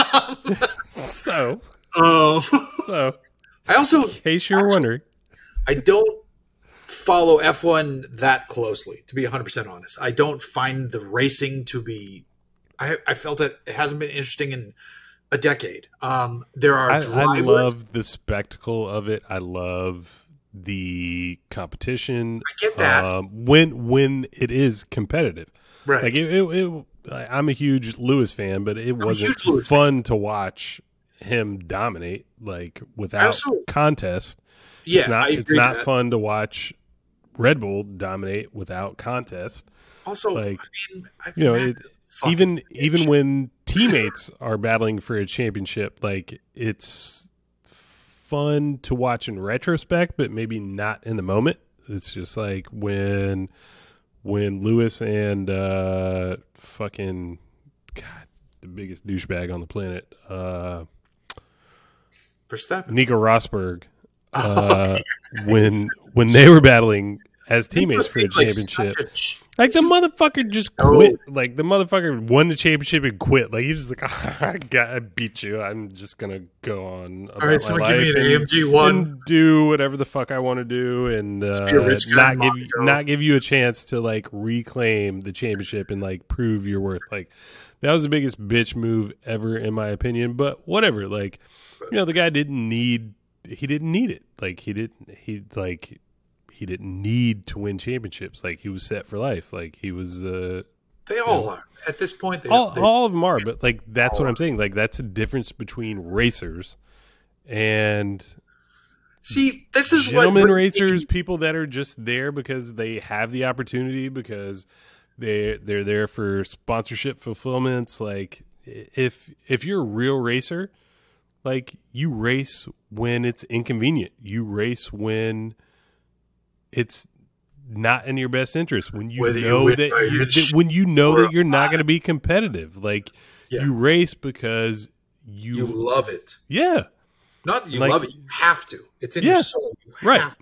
So, um, so I also in case you were wondering, I don't follow F one that closely, to be one hundred percent honest. I don't find the racing to be. I, I felt that it hasn't been interesting in a decade. Um, there are I, drivers. I love the spectacle of it. I love the competition. I get that. um, when when it is competitive. right. Like it, it, it, I'm a huge Lewis fan, but it a wasn't huge Lewis fun to watch him dominate like without also- contest. yeah, it's not. I It's agree not with that. fun to watch Red Bull dominate without contest. Also, like, I mean, I've You know, met it, fucking even bitch. even when teammates are battling for a championship, like it's fun to watch in retrospect, but maybe not in the moment. It's just like when when Lewis and uh, fucking God, the biggest douchebag on the planet, uh, Verstappen. Nico Rosberg, uh, when when they were battling as teammates for a Like, championship. such a ch- Like the motherfucker just No. quit. Like the motherfucker won the championship and quit. Like he was like, I got, I beat you. I'm just gonna go on about All right, someone my give me life an and, A M G one. and do whatever the fuck I want to do, and be a uh, rich guy not in give you, Monaco. not give you a chance to like reclaim the championship and like prove your worth. Like that was the biggest bitch move ever, in my opinion. But whatever. Like you know, the guy didn't need. He didn't need it. Like he didn't. He like. He didn't need to win championships. Like he was set for life. Like he was. Uh, They all are at this point. They, all, they, all of them are, but like that's all what are. I'm saying. Like that's a difference between racers and see, this is gentlemen what racers, people that are just there because they have the opportunity, because they they're there for sponsorship fulfillments. Like if if you're a real racer, like you race when it's inconvenient. You race when it's not in your best interest, when you Whether you know win that, by you, inch that when you know or that you're not mile. going to be competitive. Like Yeah. you race because you, you love it. yeah, Not that you Like- love it. You have to. It's in Yeah, your soul. You right. have to.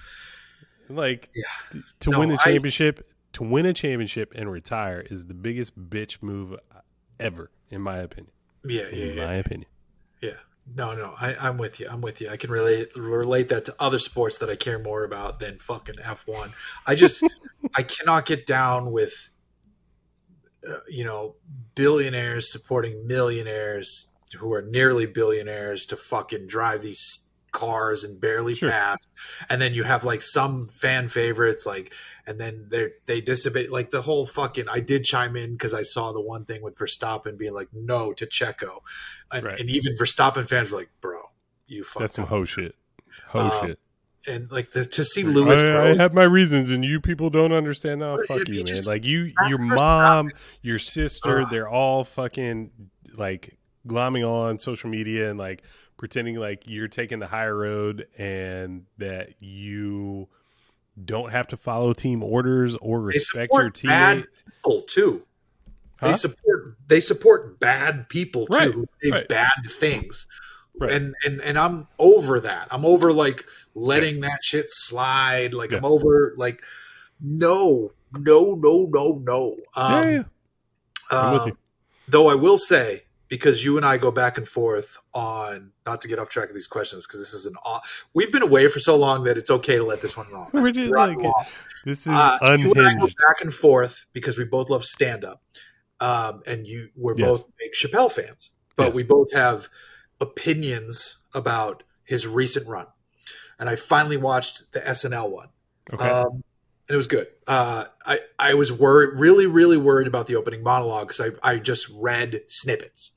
like Yeah. to No, win a I- championship, to win a championship and retire is the biggest bitch move ever, in my opinion. Yeah, yeah, In yeah. my opinion. Yeah. No, no, I, I'm with you. I'm with you. I can relate relate that to other sports that I care more about than fucking F one. I just I cannot get down with uh, you know, billionaires supporting millionaires who are nearly billionaires to fucking drive these cars and barely Sure. pass. And then you have like some fan favorites, like, and then they they dissipate like the whole fucking. I did chime in because I saw the one thing with Verstappen being like no to Checo, and, Right. and even Verstappen fans were like, "Bro, you fucked That's some up." hoe shit. Hoe Um, shit. And like the, to see Lewis, I, I Rose, have my reasons, and you people don't understand. No, But fuck if you, you man. just- Like you, that your first mom, your sister, Ugh. they're all fucking like glomming on social media and like pretending like you're taking the higher road and that you don't have to follow team orders or they respect your support teammate. bad people too. They Huh? support they support bad people too Right, who say right. bad things. Right. And, and and I'm over that. I'm over like letting that shit slide. Like I'm Yeah. over like no, no, no, no, no. Um, yeah, yeah. I'm with um, you. Though I will say, because you and I go back and forth on not to get off track of these questions, because this is an aw- we've been away for so long that it's okay to let this one roll. We're just Run like, long. this is Uh, you and I go unhinged. back and forth because we both love stand up, um, and you we're Yes. both big Chappelle fans, but Yes. we both have opinions about his recent run. And I finally watched the S N L one, Okay. um, and it was good. Uh, I I was worried, really, really worried about the opening monologue because I I just read snippets,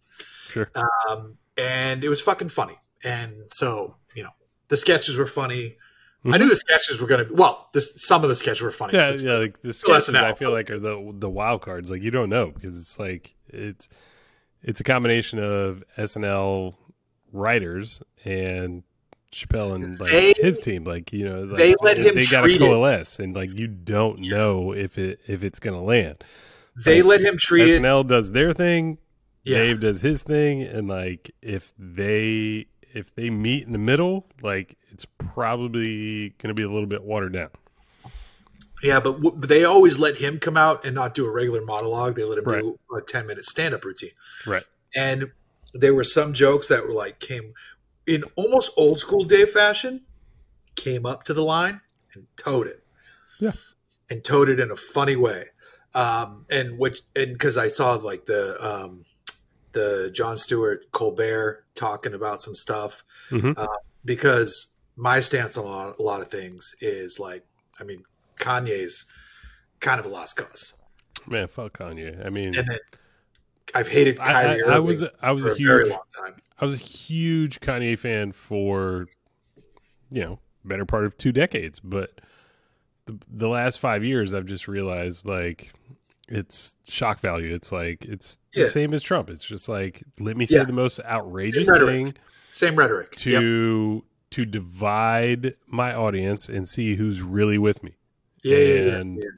Sure. Um, and it was fucking funny. And so, you know, the sketches were funny. Mm-hmm. I knew the sketches were going to be, well, this, some of the sketches were funny. Yeah, yeah, like the sketches I feel like are the the wild cards. Like you don't know because it's like it's it's a combination of S N L writers and Chappelle and like they, his team. Like you know, like, they let him they got to coalesce, and like you don't yeah. know if it if it's going to land. They like, let him treat S N L it. does their thing, yeah. Dave does his thing, and like if they if they meet in the middle, like it's probably going to be a little bit watered down. Yeah, but, w- but they always let him come out and not do a regular monologue. They let him right. do a ten minute stand up routine. Right. And there were some jokes that were like came in almost old school Dave fashion, came up to the line and towed it. Yeah. And towed it in a funny way. Um, and which and because I saw like the um, the Jon Stewart Colbert talking about some stuff. Mm-hmm. Uh, because my stance on a lot, a lot of things is like, I mean, Kanye's kind of a lost cause. Man, fuck Kanye. I mean, and then I've hated Kyrie. I, I, I was I was for a huge a very long time. I was a huge Kanye fan for you know better part of two decades, but the the last five years I've just realized like it's shock value. It's like it's yeah. the same as Trump. It's just like let me say yeah. the most outrageous Same thing. Same rhetoric to yep. to divide my audience and see who's really with me. Yeah, and, yeah, yeah.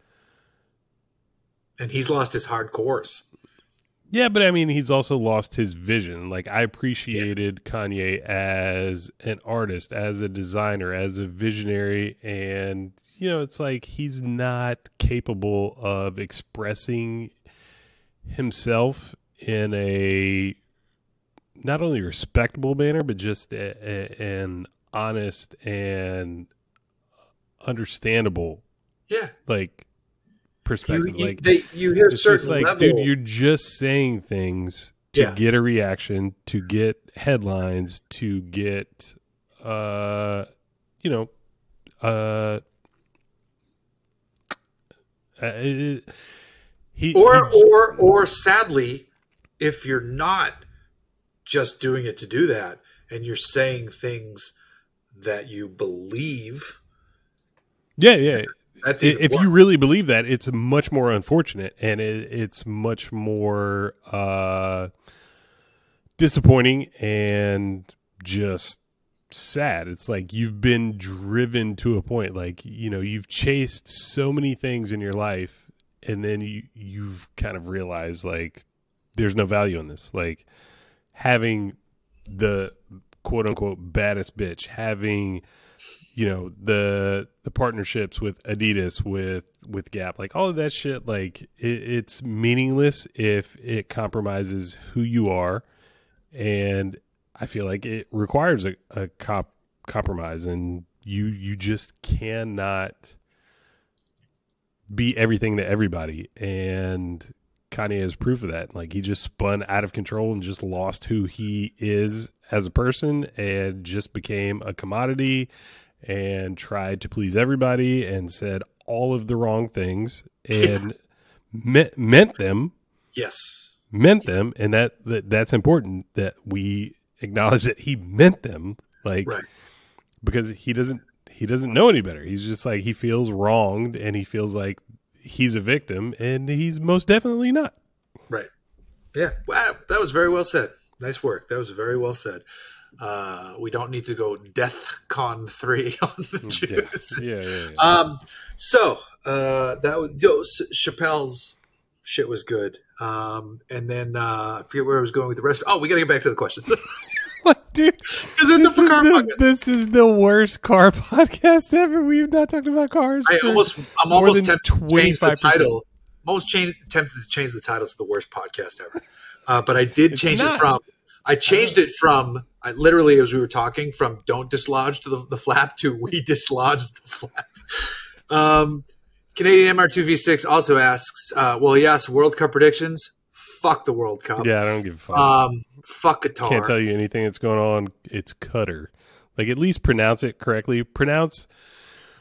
And he's lost his hardcores. Yeah, but I mean, he's also lost his vision. Like I appreciated yeah. Kanye as an artist, as a designer, as a visionary, and you know, it's like he's not capable of expressing himself in a not only respectable manner, but just a, a, an honest and understandable, yeah, like perspective. You, you, like they, you hear it's certain just like, level. dude, you're just saying things to yeah. get a reaction, to get headlines, to get, uh, you know, uh, uh it, he or he, or or sadly, if you're not just doing it to do that, and you're saying things that you believe. Yeah, yeah. That's if worse. you really believe that, it's much more unfortunate, and it, it's much more uh, disappointing and just sad. It's like you've been driven to a point, like you know, you've chased so many things in your life, and then you you've kind of realized like there's no value in this, like. Having the quote unquote baddest bitch, having, you know, the, the partnerships with Adidas, with, with Gap, like all of that shit, like it, it's meaningless if it compromises who you are. And I feel like it requires a, a comp, compromise, and you, you just cannot be everything to everybody. And Kanye is proof of that. Like he just spun out of control and just lost who he is as a person and just became a commodity and tried to please everybody and said all of the wrong things and me- meant them. Yes. Meant them. And that, that that's important that we acknowledge that he meant them. Like, right. Because he doesn't, he doesn't know any better. He's just like, he feels wronged and he feels like he's a victim, and he's most definitely not. Right. Yeah. Wow. That was very well said. Nice work. That was very well said. Uh, we don't need to go DEFCON three on the Jews. Yeah. Yeah, yeah, yeah. Um, so uh, that was yo, Chappelle's shit was good. Um, and then uh, I forget where I was going with the rest. Oh, we got to get back to the question. Like, dude, this, this, is the, this is the worst car podcast ever. We've not talked about cars. I almost, I'm almost tempted to change the title. I'm almost change, tempted to change the title to the worst podcast ever. Uh, but I did it's change not. it from. I changed it from. I literally, as we were talking, from "Don't dislodge" to the, the flap to "We dislodge the flap." Um, Canadian M R two V six also asks, uh, "Well, yes, World Cup predictions." Fuck the World Cup. Yeah, I don't give a fuck. Um, fuck Qatar. Can't tell you anything that's going on. It's Qatar. Like, at least pronounce it correctly. Pronounce,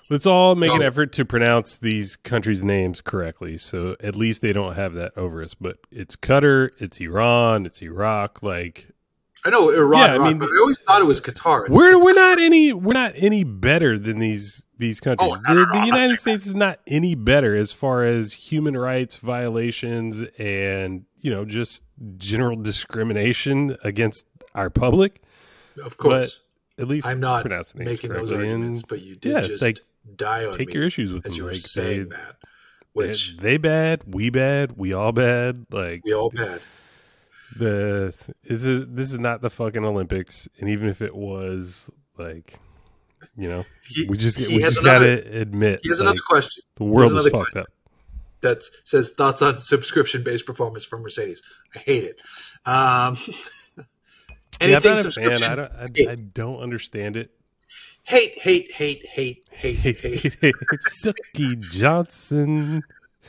Let's all make an No. effort to pronounce these countries' names correctly, so at least they don't have that over us. But it's Qatar, it's Iran, it's Iraq. Like, I know Iran, Yeah, I Iraq, mean, but I always thought it was Qatar. It's, we're it's we're not any we're not any better than these these countries. Oh, no, no, the no, the I'm not United saying States is not any better as far as human rights violations and, you know, just general discrimination against our public. of course. At least I'm not pronouncing names making those correctly. arguments, And but you did yeah, just like, die on take me your issues with as them. you were Like, saying they, that. they, Which they bad, we bad, we all bad. Like, we all bad. the this is this is not the fucking Olympics, and even if it was, like, you know, He- we just he we has just another- gotta admit, He has like, another question the world is another fucked up. that says thoughts on subscription-based performance from Mercedes. I hate it. Um, Yeah, I'm anything not a fan. subscription. I don't. I, hate. I don't understand it. Hate, hate, hate, hate, hate, hate. Silky Johnson.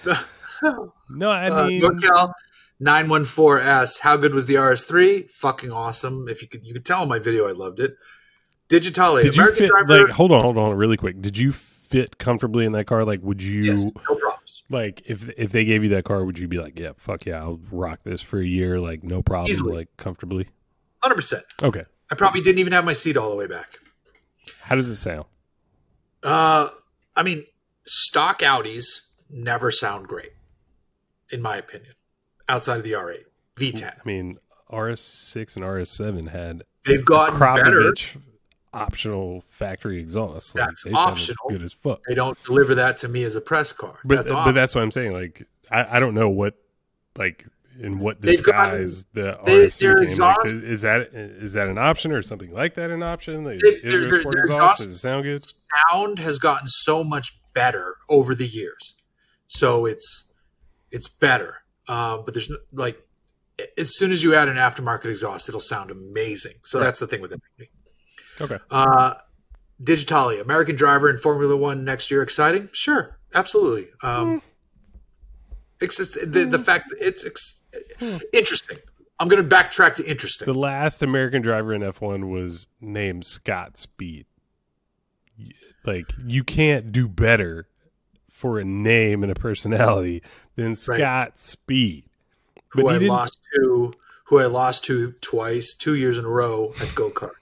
No, I Uh, mean, NorCal nine one four asks, how good was the R S three? Fucking awesome. If you could, you could tell in my video, I loved it. Digitalia, did you American fit? driver. Like, hold on, hold on, really quick. Did you fit comfortably in that car? Like, would you? yes, no problems. Like, if if they gave you that car, would you be like, yeah, fuck yeah, I'll rock this for a year, like, no problem, Easily. like, comfortably? one hundred percent. Okay. I probably didn't even have my seat all the way back. How does it sound? Uh, I mean, stock Audis never sound great, in my opinion, outside of the R eight. V ten. I mean, R S six and R S seven had They've gotten better. Krapovich optional factory exhaust. Like, That's they sounded optional. good as fuck. They don't deliver that to me as a press car. But that's but optional. that's what I'm saying. Like, I, I don't know what, like, in what They've gotten- disguise the they- R S C their came. Like, exhaust- is, is that is that an option or something like that? An option? Like, They- is their- there a their- sport their exhaust? exhaust- Does it sound good? Sound has gotten so much better over the years, so it's it's better. Um, but there's no, like, as soon as you add an aftermarket exhaust, it'll sound amazing. So Right. that's the thing with it. Okay. Uh, Digitalia, American driver in Formula One next year, exciting? Sure, absolutely. Um, it's just the, the fact that it's ex- interesting. I'm going to backtrack to interesting. The last American driver in F one was named Scott Speed. Y- Like, you can't do better for a name and a personality than Scott Speed. who But he I didn't- lost to, who I lost to twice, two years in a row at go kart.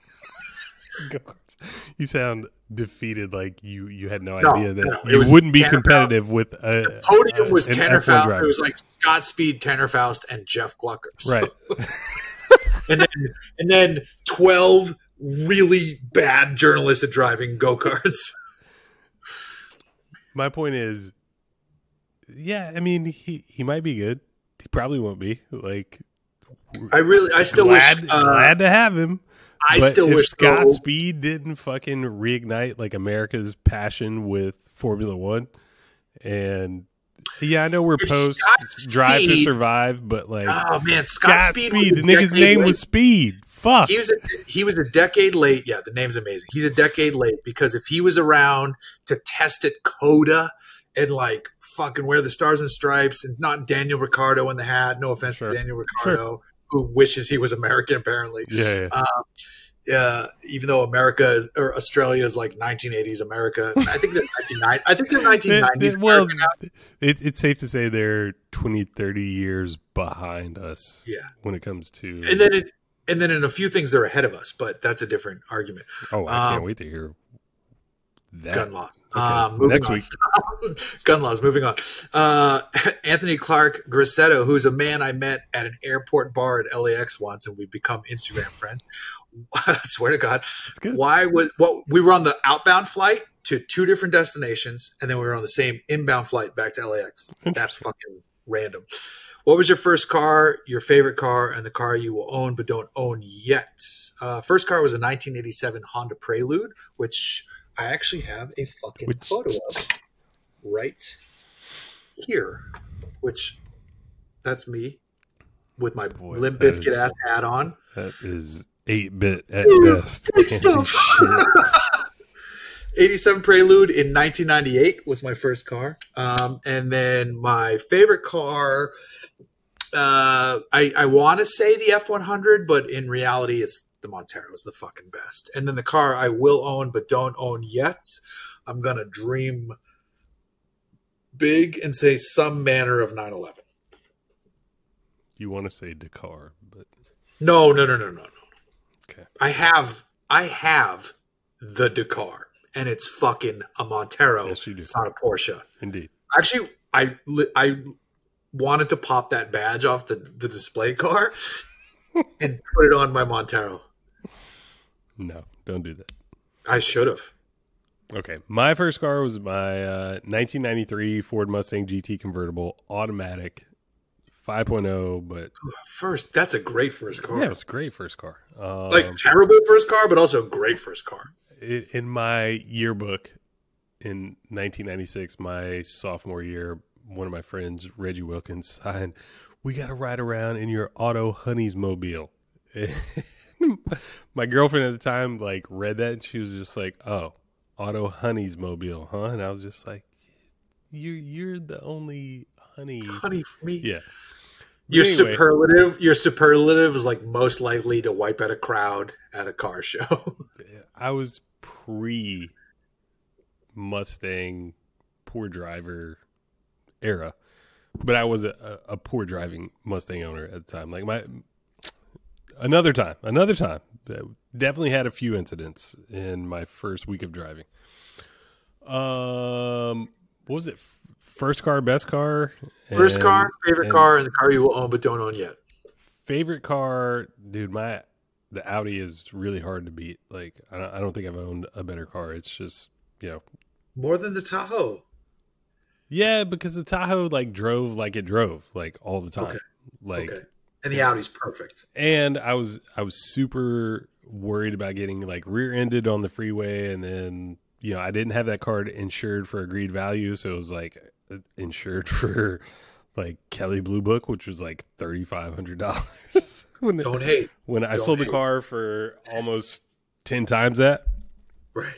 You sound defeated, like you, you had no, No, idea that no, it you was wouldn't be Tanner competitive with a Podium a- was an Tanner F one Faust. driver. It was like Scott Speed, Tanner Faust, and Jeff Glucker. So- Right. and then and then twelve really bad journalists at driving go karts. My point is, yeah, I mean, he, he might be good. He probably won't be. Like, I really, I still glad, wish. Uh, glad to have him. I But still if wish Scott though, Speed didn't fucking reignite like America's passion with Formula One, and yeah, I know we're If post Scott Drive to Speed- Survive, but like Oh man, Scott, Scott Speed. Speed, was the a nigga's decade name late. was Speed. Fuck. He was a, he was a decade late. Yeah, the name's amazing. He's a decade late because if he was around to test at Coda and like fucking wear the stars and stripes and not Daniel Ricciardo in the hat. No offense Sure. to Daniel Ricciardo, who wishes he was American apparently. yeah, yeah. Uh, even though America is, or Australia is like nineteen eighties America. I think they're nineteen ninety. I think they're nineteen They- nineties. they- well, America now. it, it's safe to say they're twenty, thirty years behind us. Yeah. when it comes to And then it, and then in a few things they're ahead of us, but that's a different argument. oh, I can't um, wait to hear that. Gun laws. Okay, Um, moving next on. week. Gun laws. Moving on. Uh, Anthony Clark Grissetto, who's a man I met at an airport bar at L A X once, and we've become Instagram friends. I swear to God. It's good. Why was what we were on the outbound flight to two different destinations, and then we were on the same inbound flight back to L A X. That's fucking random. What was your first car, your favorite car, and the car you will own but don't own yet? Uh, first car was a nineteen eighty-seven Honda Prelude, which I actually have a fucking Which- photo of right here. Which that's me with my Boy, Limp that Bizkit is- ass hat on. That is eight bit at Ooh, best. good Fancy stuff. shit. eighty-seven Prelude in nineteen ninety-eight was my first car. Um, and then my favorite car, uh, I, I want to say the F one hundred, but in reality, it's the Montero is the fucking best. And then the car I will own but don't own yet, I'm gonna dream big and say some manner of nine eleven. You want to say Dakar, but No, no, no, no, no, no. okay. I have, I have the Dakar, and it's fucking a Montero. Yes, you do. It's not a Porsche. Indeed. Actually, I, li- I wanted to pop that badge off the, the display car and put it on my Montero. No, don't do that. I should have. Okay, my first car was my uh, nineteen ninety-three Ford Mustang G T convertible, automatic, five point oh, but First, that's a great first car. yeah, it was a great first car. Um, Like terrible first car, but also great first car. i- in my yearbook in nineteen ninety-six, my sophomore year, one of my friends, Reggie Wilkins, signed, "We got to ride around in your Auto Honeys mobile." My girlfriend at the time like read that and she was just like, "Oh, Auto Honeys mobile, huh?" And I was just like, "You, you're the only honey." Honey for me. Yeah. Your But anyway, superlative, your superlative is like most likely to wipe out a crowd at a car show. I was pre Mustang poor driver era, but I was a, a poor driving Mustang owner at the time. Like my another time, another time, definitely had a few incidents in my first week of driving. Um, what was it? First car, best car, First and- car, favorite and car, and the car you will own but don't own yet. favorite car, dude. My the Audi is really hard to beat. Like I don't, I don't think I've owned a better car. It's just you know. More than the Tahoe. Yeah, because the Tahoe like drove like it drove like all the time. Okay. Like Okay. And the Audi's perfect. and I was I was super worried about getting like rear-ended on the freeway, and then you know, I didn't have that card insured for agreed value, so it was like insured for like Kelly Blue Book, which was like thirty-five hundred dollars. when Don't hate. when I Don't sold the hate. car for almost ten times that. Right.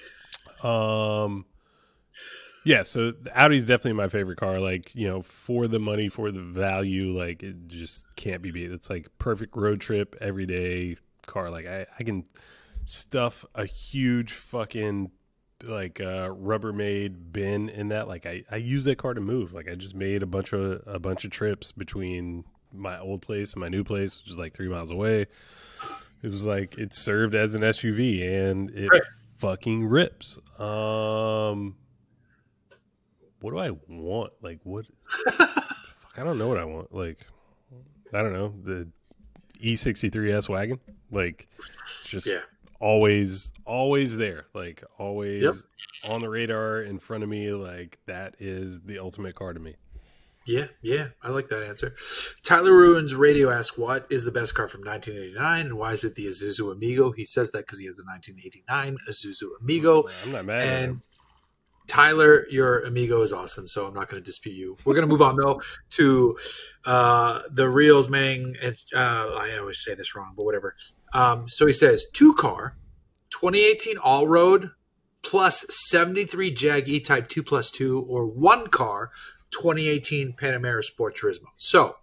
Um Yeah, so the Audi's definitely my favorite car. Like, you know, for the money, for the value, like it just can't be beat. It's like perfect road trip, everyday car. Like I, I can stuff a huge fucking like uh Rubbermaid bin in that. Like I, I use that car to move. Like I just made a bunch of a bunch of trips between my old place and my new place, which is like three miles away. It was like it served as an S U V and it Right. fucking rips. Um What do I want? Like, what? Fuck, I don't know what I want. Like, I don't know. The E sixty-three S wagon. Like, it's just Yeah. always, always there. Like, always Yep. on the radar in front of me. Like, that is the ultimate car to me. Yeah, yeah, I like that answer. Tyler Ruins Radio asks, what is the best car from nineteen eighty-nine and why is it the Isuzu Amigo? He says that because he has a nineteen eighty-nine Isuzu Amigo. I'm not mad at And him. Tyler, your Amigo is awesome, so I'm not going to dispute you. We're going to move on, though, to uh, the Reels Mang. It's, uh, I always say this wrong, but whatever. Um, so he says, two car, twenty eighteen All-Road plus seventy-three Jag E-Type two plus two, or one car, twenty eighteen Panamera Sport Turismo. So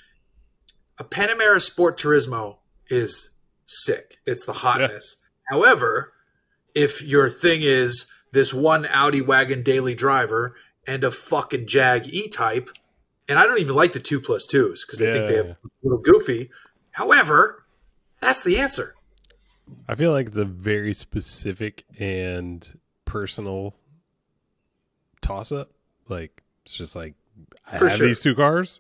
a Panamera Sport Turismo is sick. It's the hotness. Yeah. However, if your thing is this one Audi wagon daily driver and a fucking Jag E-Type, and I don't even like the two plus twos because I Yeah. think they have a little goofy. However, that's the answer. I feel like it's a very specific and personal toss up. Like, it's just like, I For have sure. these two cars.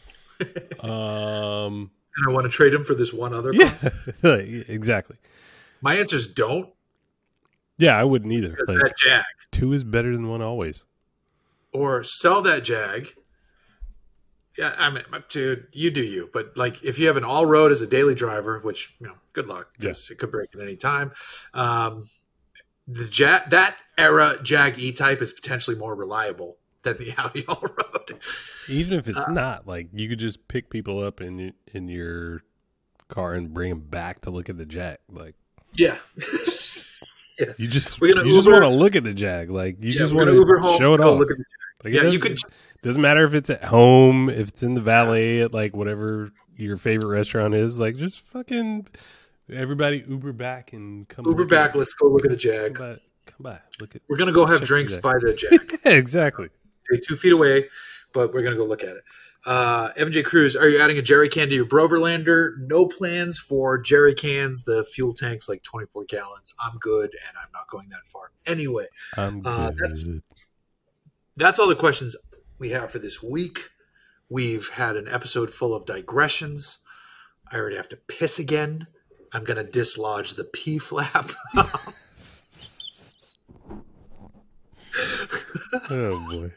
um, And I want to trade him for this one other yeah, car. like, exactly. My answers don't. Yeah, I wouldn't either. Because Like, that Jag. two is better than one always. Or sell that Jag. Yeah, I mean, dude, you do you. But like, if you have an all road as a daily driver, which you know, good luck because it could break at any time. Um, the Jag, that era Jag E Type is potentially more reliable than the Audi all road. Even if it's Uh, not, like, you could just pick people up in in your car and bring them back to look at the Jag. Like, Yeah, you just We're gonna you just Uber- want to look at the Jag. Like, you yeah, just we're want gonna Uber to home. show it to go off. Look at the, Like, yeah, it you doesn't- could. Doesn't matter if it's at home, if it's in the valet at like whatever your favorite restaurant is. Like, just fucking everybody Uber back and come Uber look back. At, Let's go look at the Jag. but Come by. Look at. We're gonna go have Check drinks the by the Jack. Yeah, exactly. Stay two feet away, but we're gonna go look at it. Uh, Evan J. Cruz, are you adding a jerry can to your Broverlander? No plans for jerry cans. The fuel tank's like twenty-four gallons. I'm good, and I'm not going that far. Anyway, I'm good. uh, that's that's all the questions we have for this week. We've had an episode full of digressions. I already have to piss again. I'm going to dislodge the P flap. Oh, boy.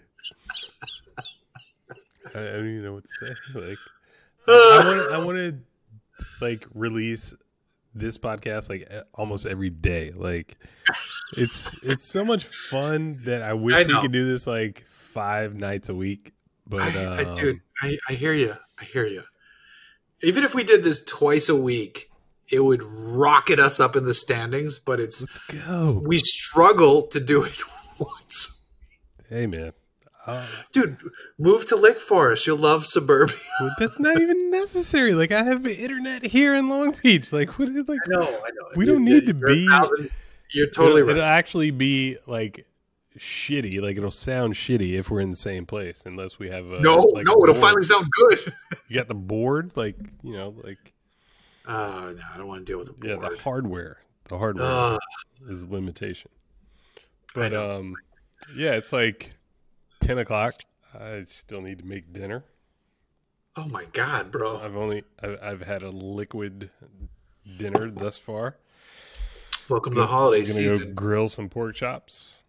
I, I don't even know what to say. Like, I want to, I want to, like, release this podcast like almost every day. Like, it's it's so much fun that I wish I we know. could do this like five nights a week. But I, um, I, dude, I, I hear you. I hear you. Even if we did this twice a week, it would rocket us up in the standings. But it's let's go, we struggle to do it once. hey man. Uh, Dude, move to Lake Forest. You'll love suburbia. well, that's not even necessary. Like, I have internet here in Long Beach. Like, what? Like, I know, I know. we You're- don't need to you're a be. thousand- You're totally it'll, right. it'll actually be like shitty. Like, it'll sound shitty if we're in the same place, unless we have. A, no, like, no, a it'll board. finally sound good. You got the board, like you know, like Uh, no, I don't want to deal with the yeah, board. the hardware. The hardware Uh, is the limitation. But um, yeah, it's like ten o'clock. I still need to make dinner. oh my god, bro! I've only I've, I've had a liquid dinner thus far. Welcome to the holiday I'm gonna go season. grill some pork chops,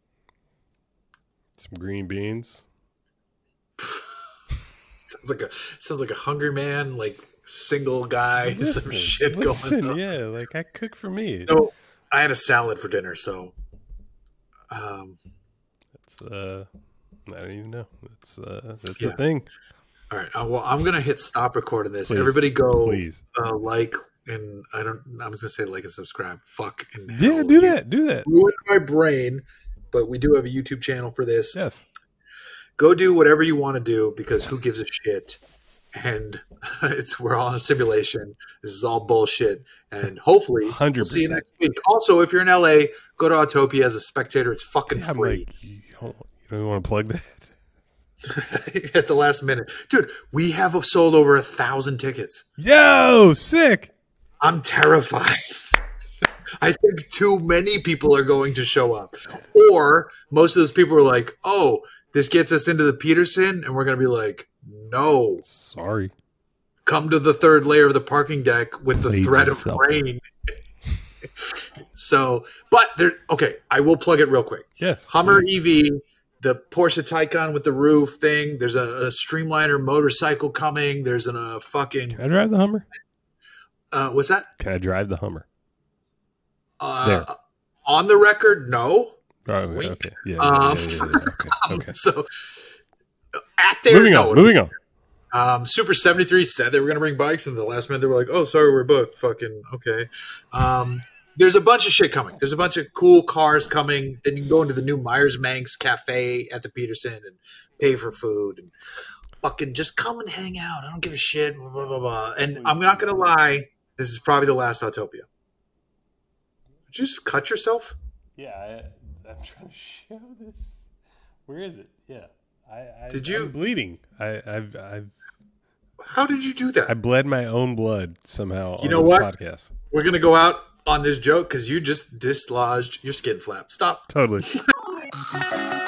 some green beans. Sounds like a sounds like a hungry man, like single guy, Listen, some shit listen, going on. yeah, like I cook for me. So I had a salad for dinner, so um, It's uh, I don't even know. It's uh, that's Yeah. a thing. all right. Uh, well, I'm gonna hit stop recording this. Please, Everybody, go Please, uh, like and I don't. I was gonna say like and subscribe. Fuck and yeah, hell, do you that, do that. Ruined my brain, but we do have a YouTube channel for this. Yes, Go do whatever you want to do because who gives a shit? And it's we're all in a simulation. This is all bullshit. And hopefully, hundred we'll see you percent. next week. Also, if you're in L A, go to Autopia as a spectator. It's fucking I'm free. like, you don't, you don't want to plug that? At the last minute, dude. We have sold over a thousand tickets. Yo, sick. I'm terrified. I think too many people are going to show up, or most of those people are like, "Oh, this gets us into the Peterson," and we're going to be like, "No, Sorry. come to the third layer of the parking deck with the Save threat yourself. of rain." So, but there. Okay, I will plug it real quick. Yes, Hummer please. E V, the Porsche Taycan with the roof thing. There's a, a Streamliner motorcycle coming. There's an, a fucking Can I drive the Hummer? uh, what's that? Can I drive the Hummer? Uh, There. on the record, no. Oh, okay. Wink. Okay. Yeah. Um, yeah, yeah, yeah, yeah. Okay. okay. So at there, Moving no. on. Moving on. Um, Super seventy-three said they were going to bring bikes, and the last minute they were like, "Oh, sorry, we're booked." Fucking okay. Um, there's a bunch of shit coming. There's a bunch of cool cars coming. Then you can go into the new Myers Manx Cafe at the Peterson and pay for food and fucking just come and hang out. I don't give a shit. Blah blah blah. blah. And I'm not going to lie. This is probably the last Autopia. Did you just cut yourself? Yeah, I, I'm trying to show this. Where is it? Yeah, I, I Did you- I'm bleeding? I, I've I've How did you do that? I bled my own blood somehow You on know this what? podcast. We're going to go out on this joke because you just dislodged your skin flap. Stop. Totally.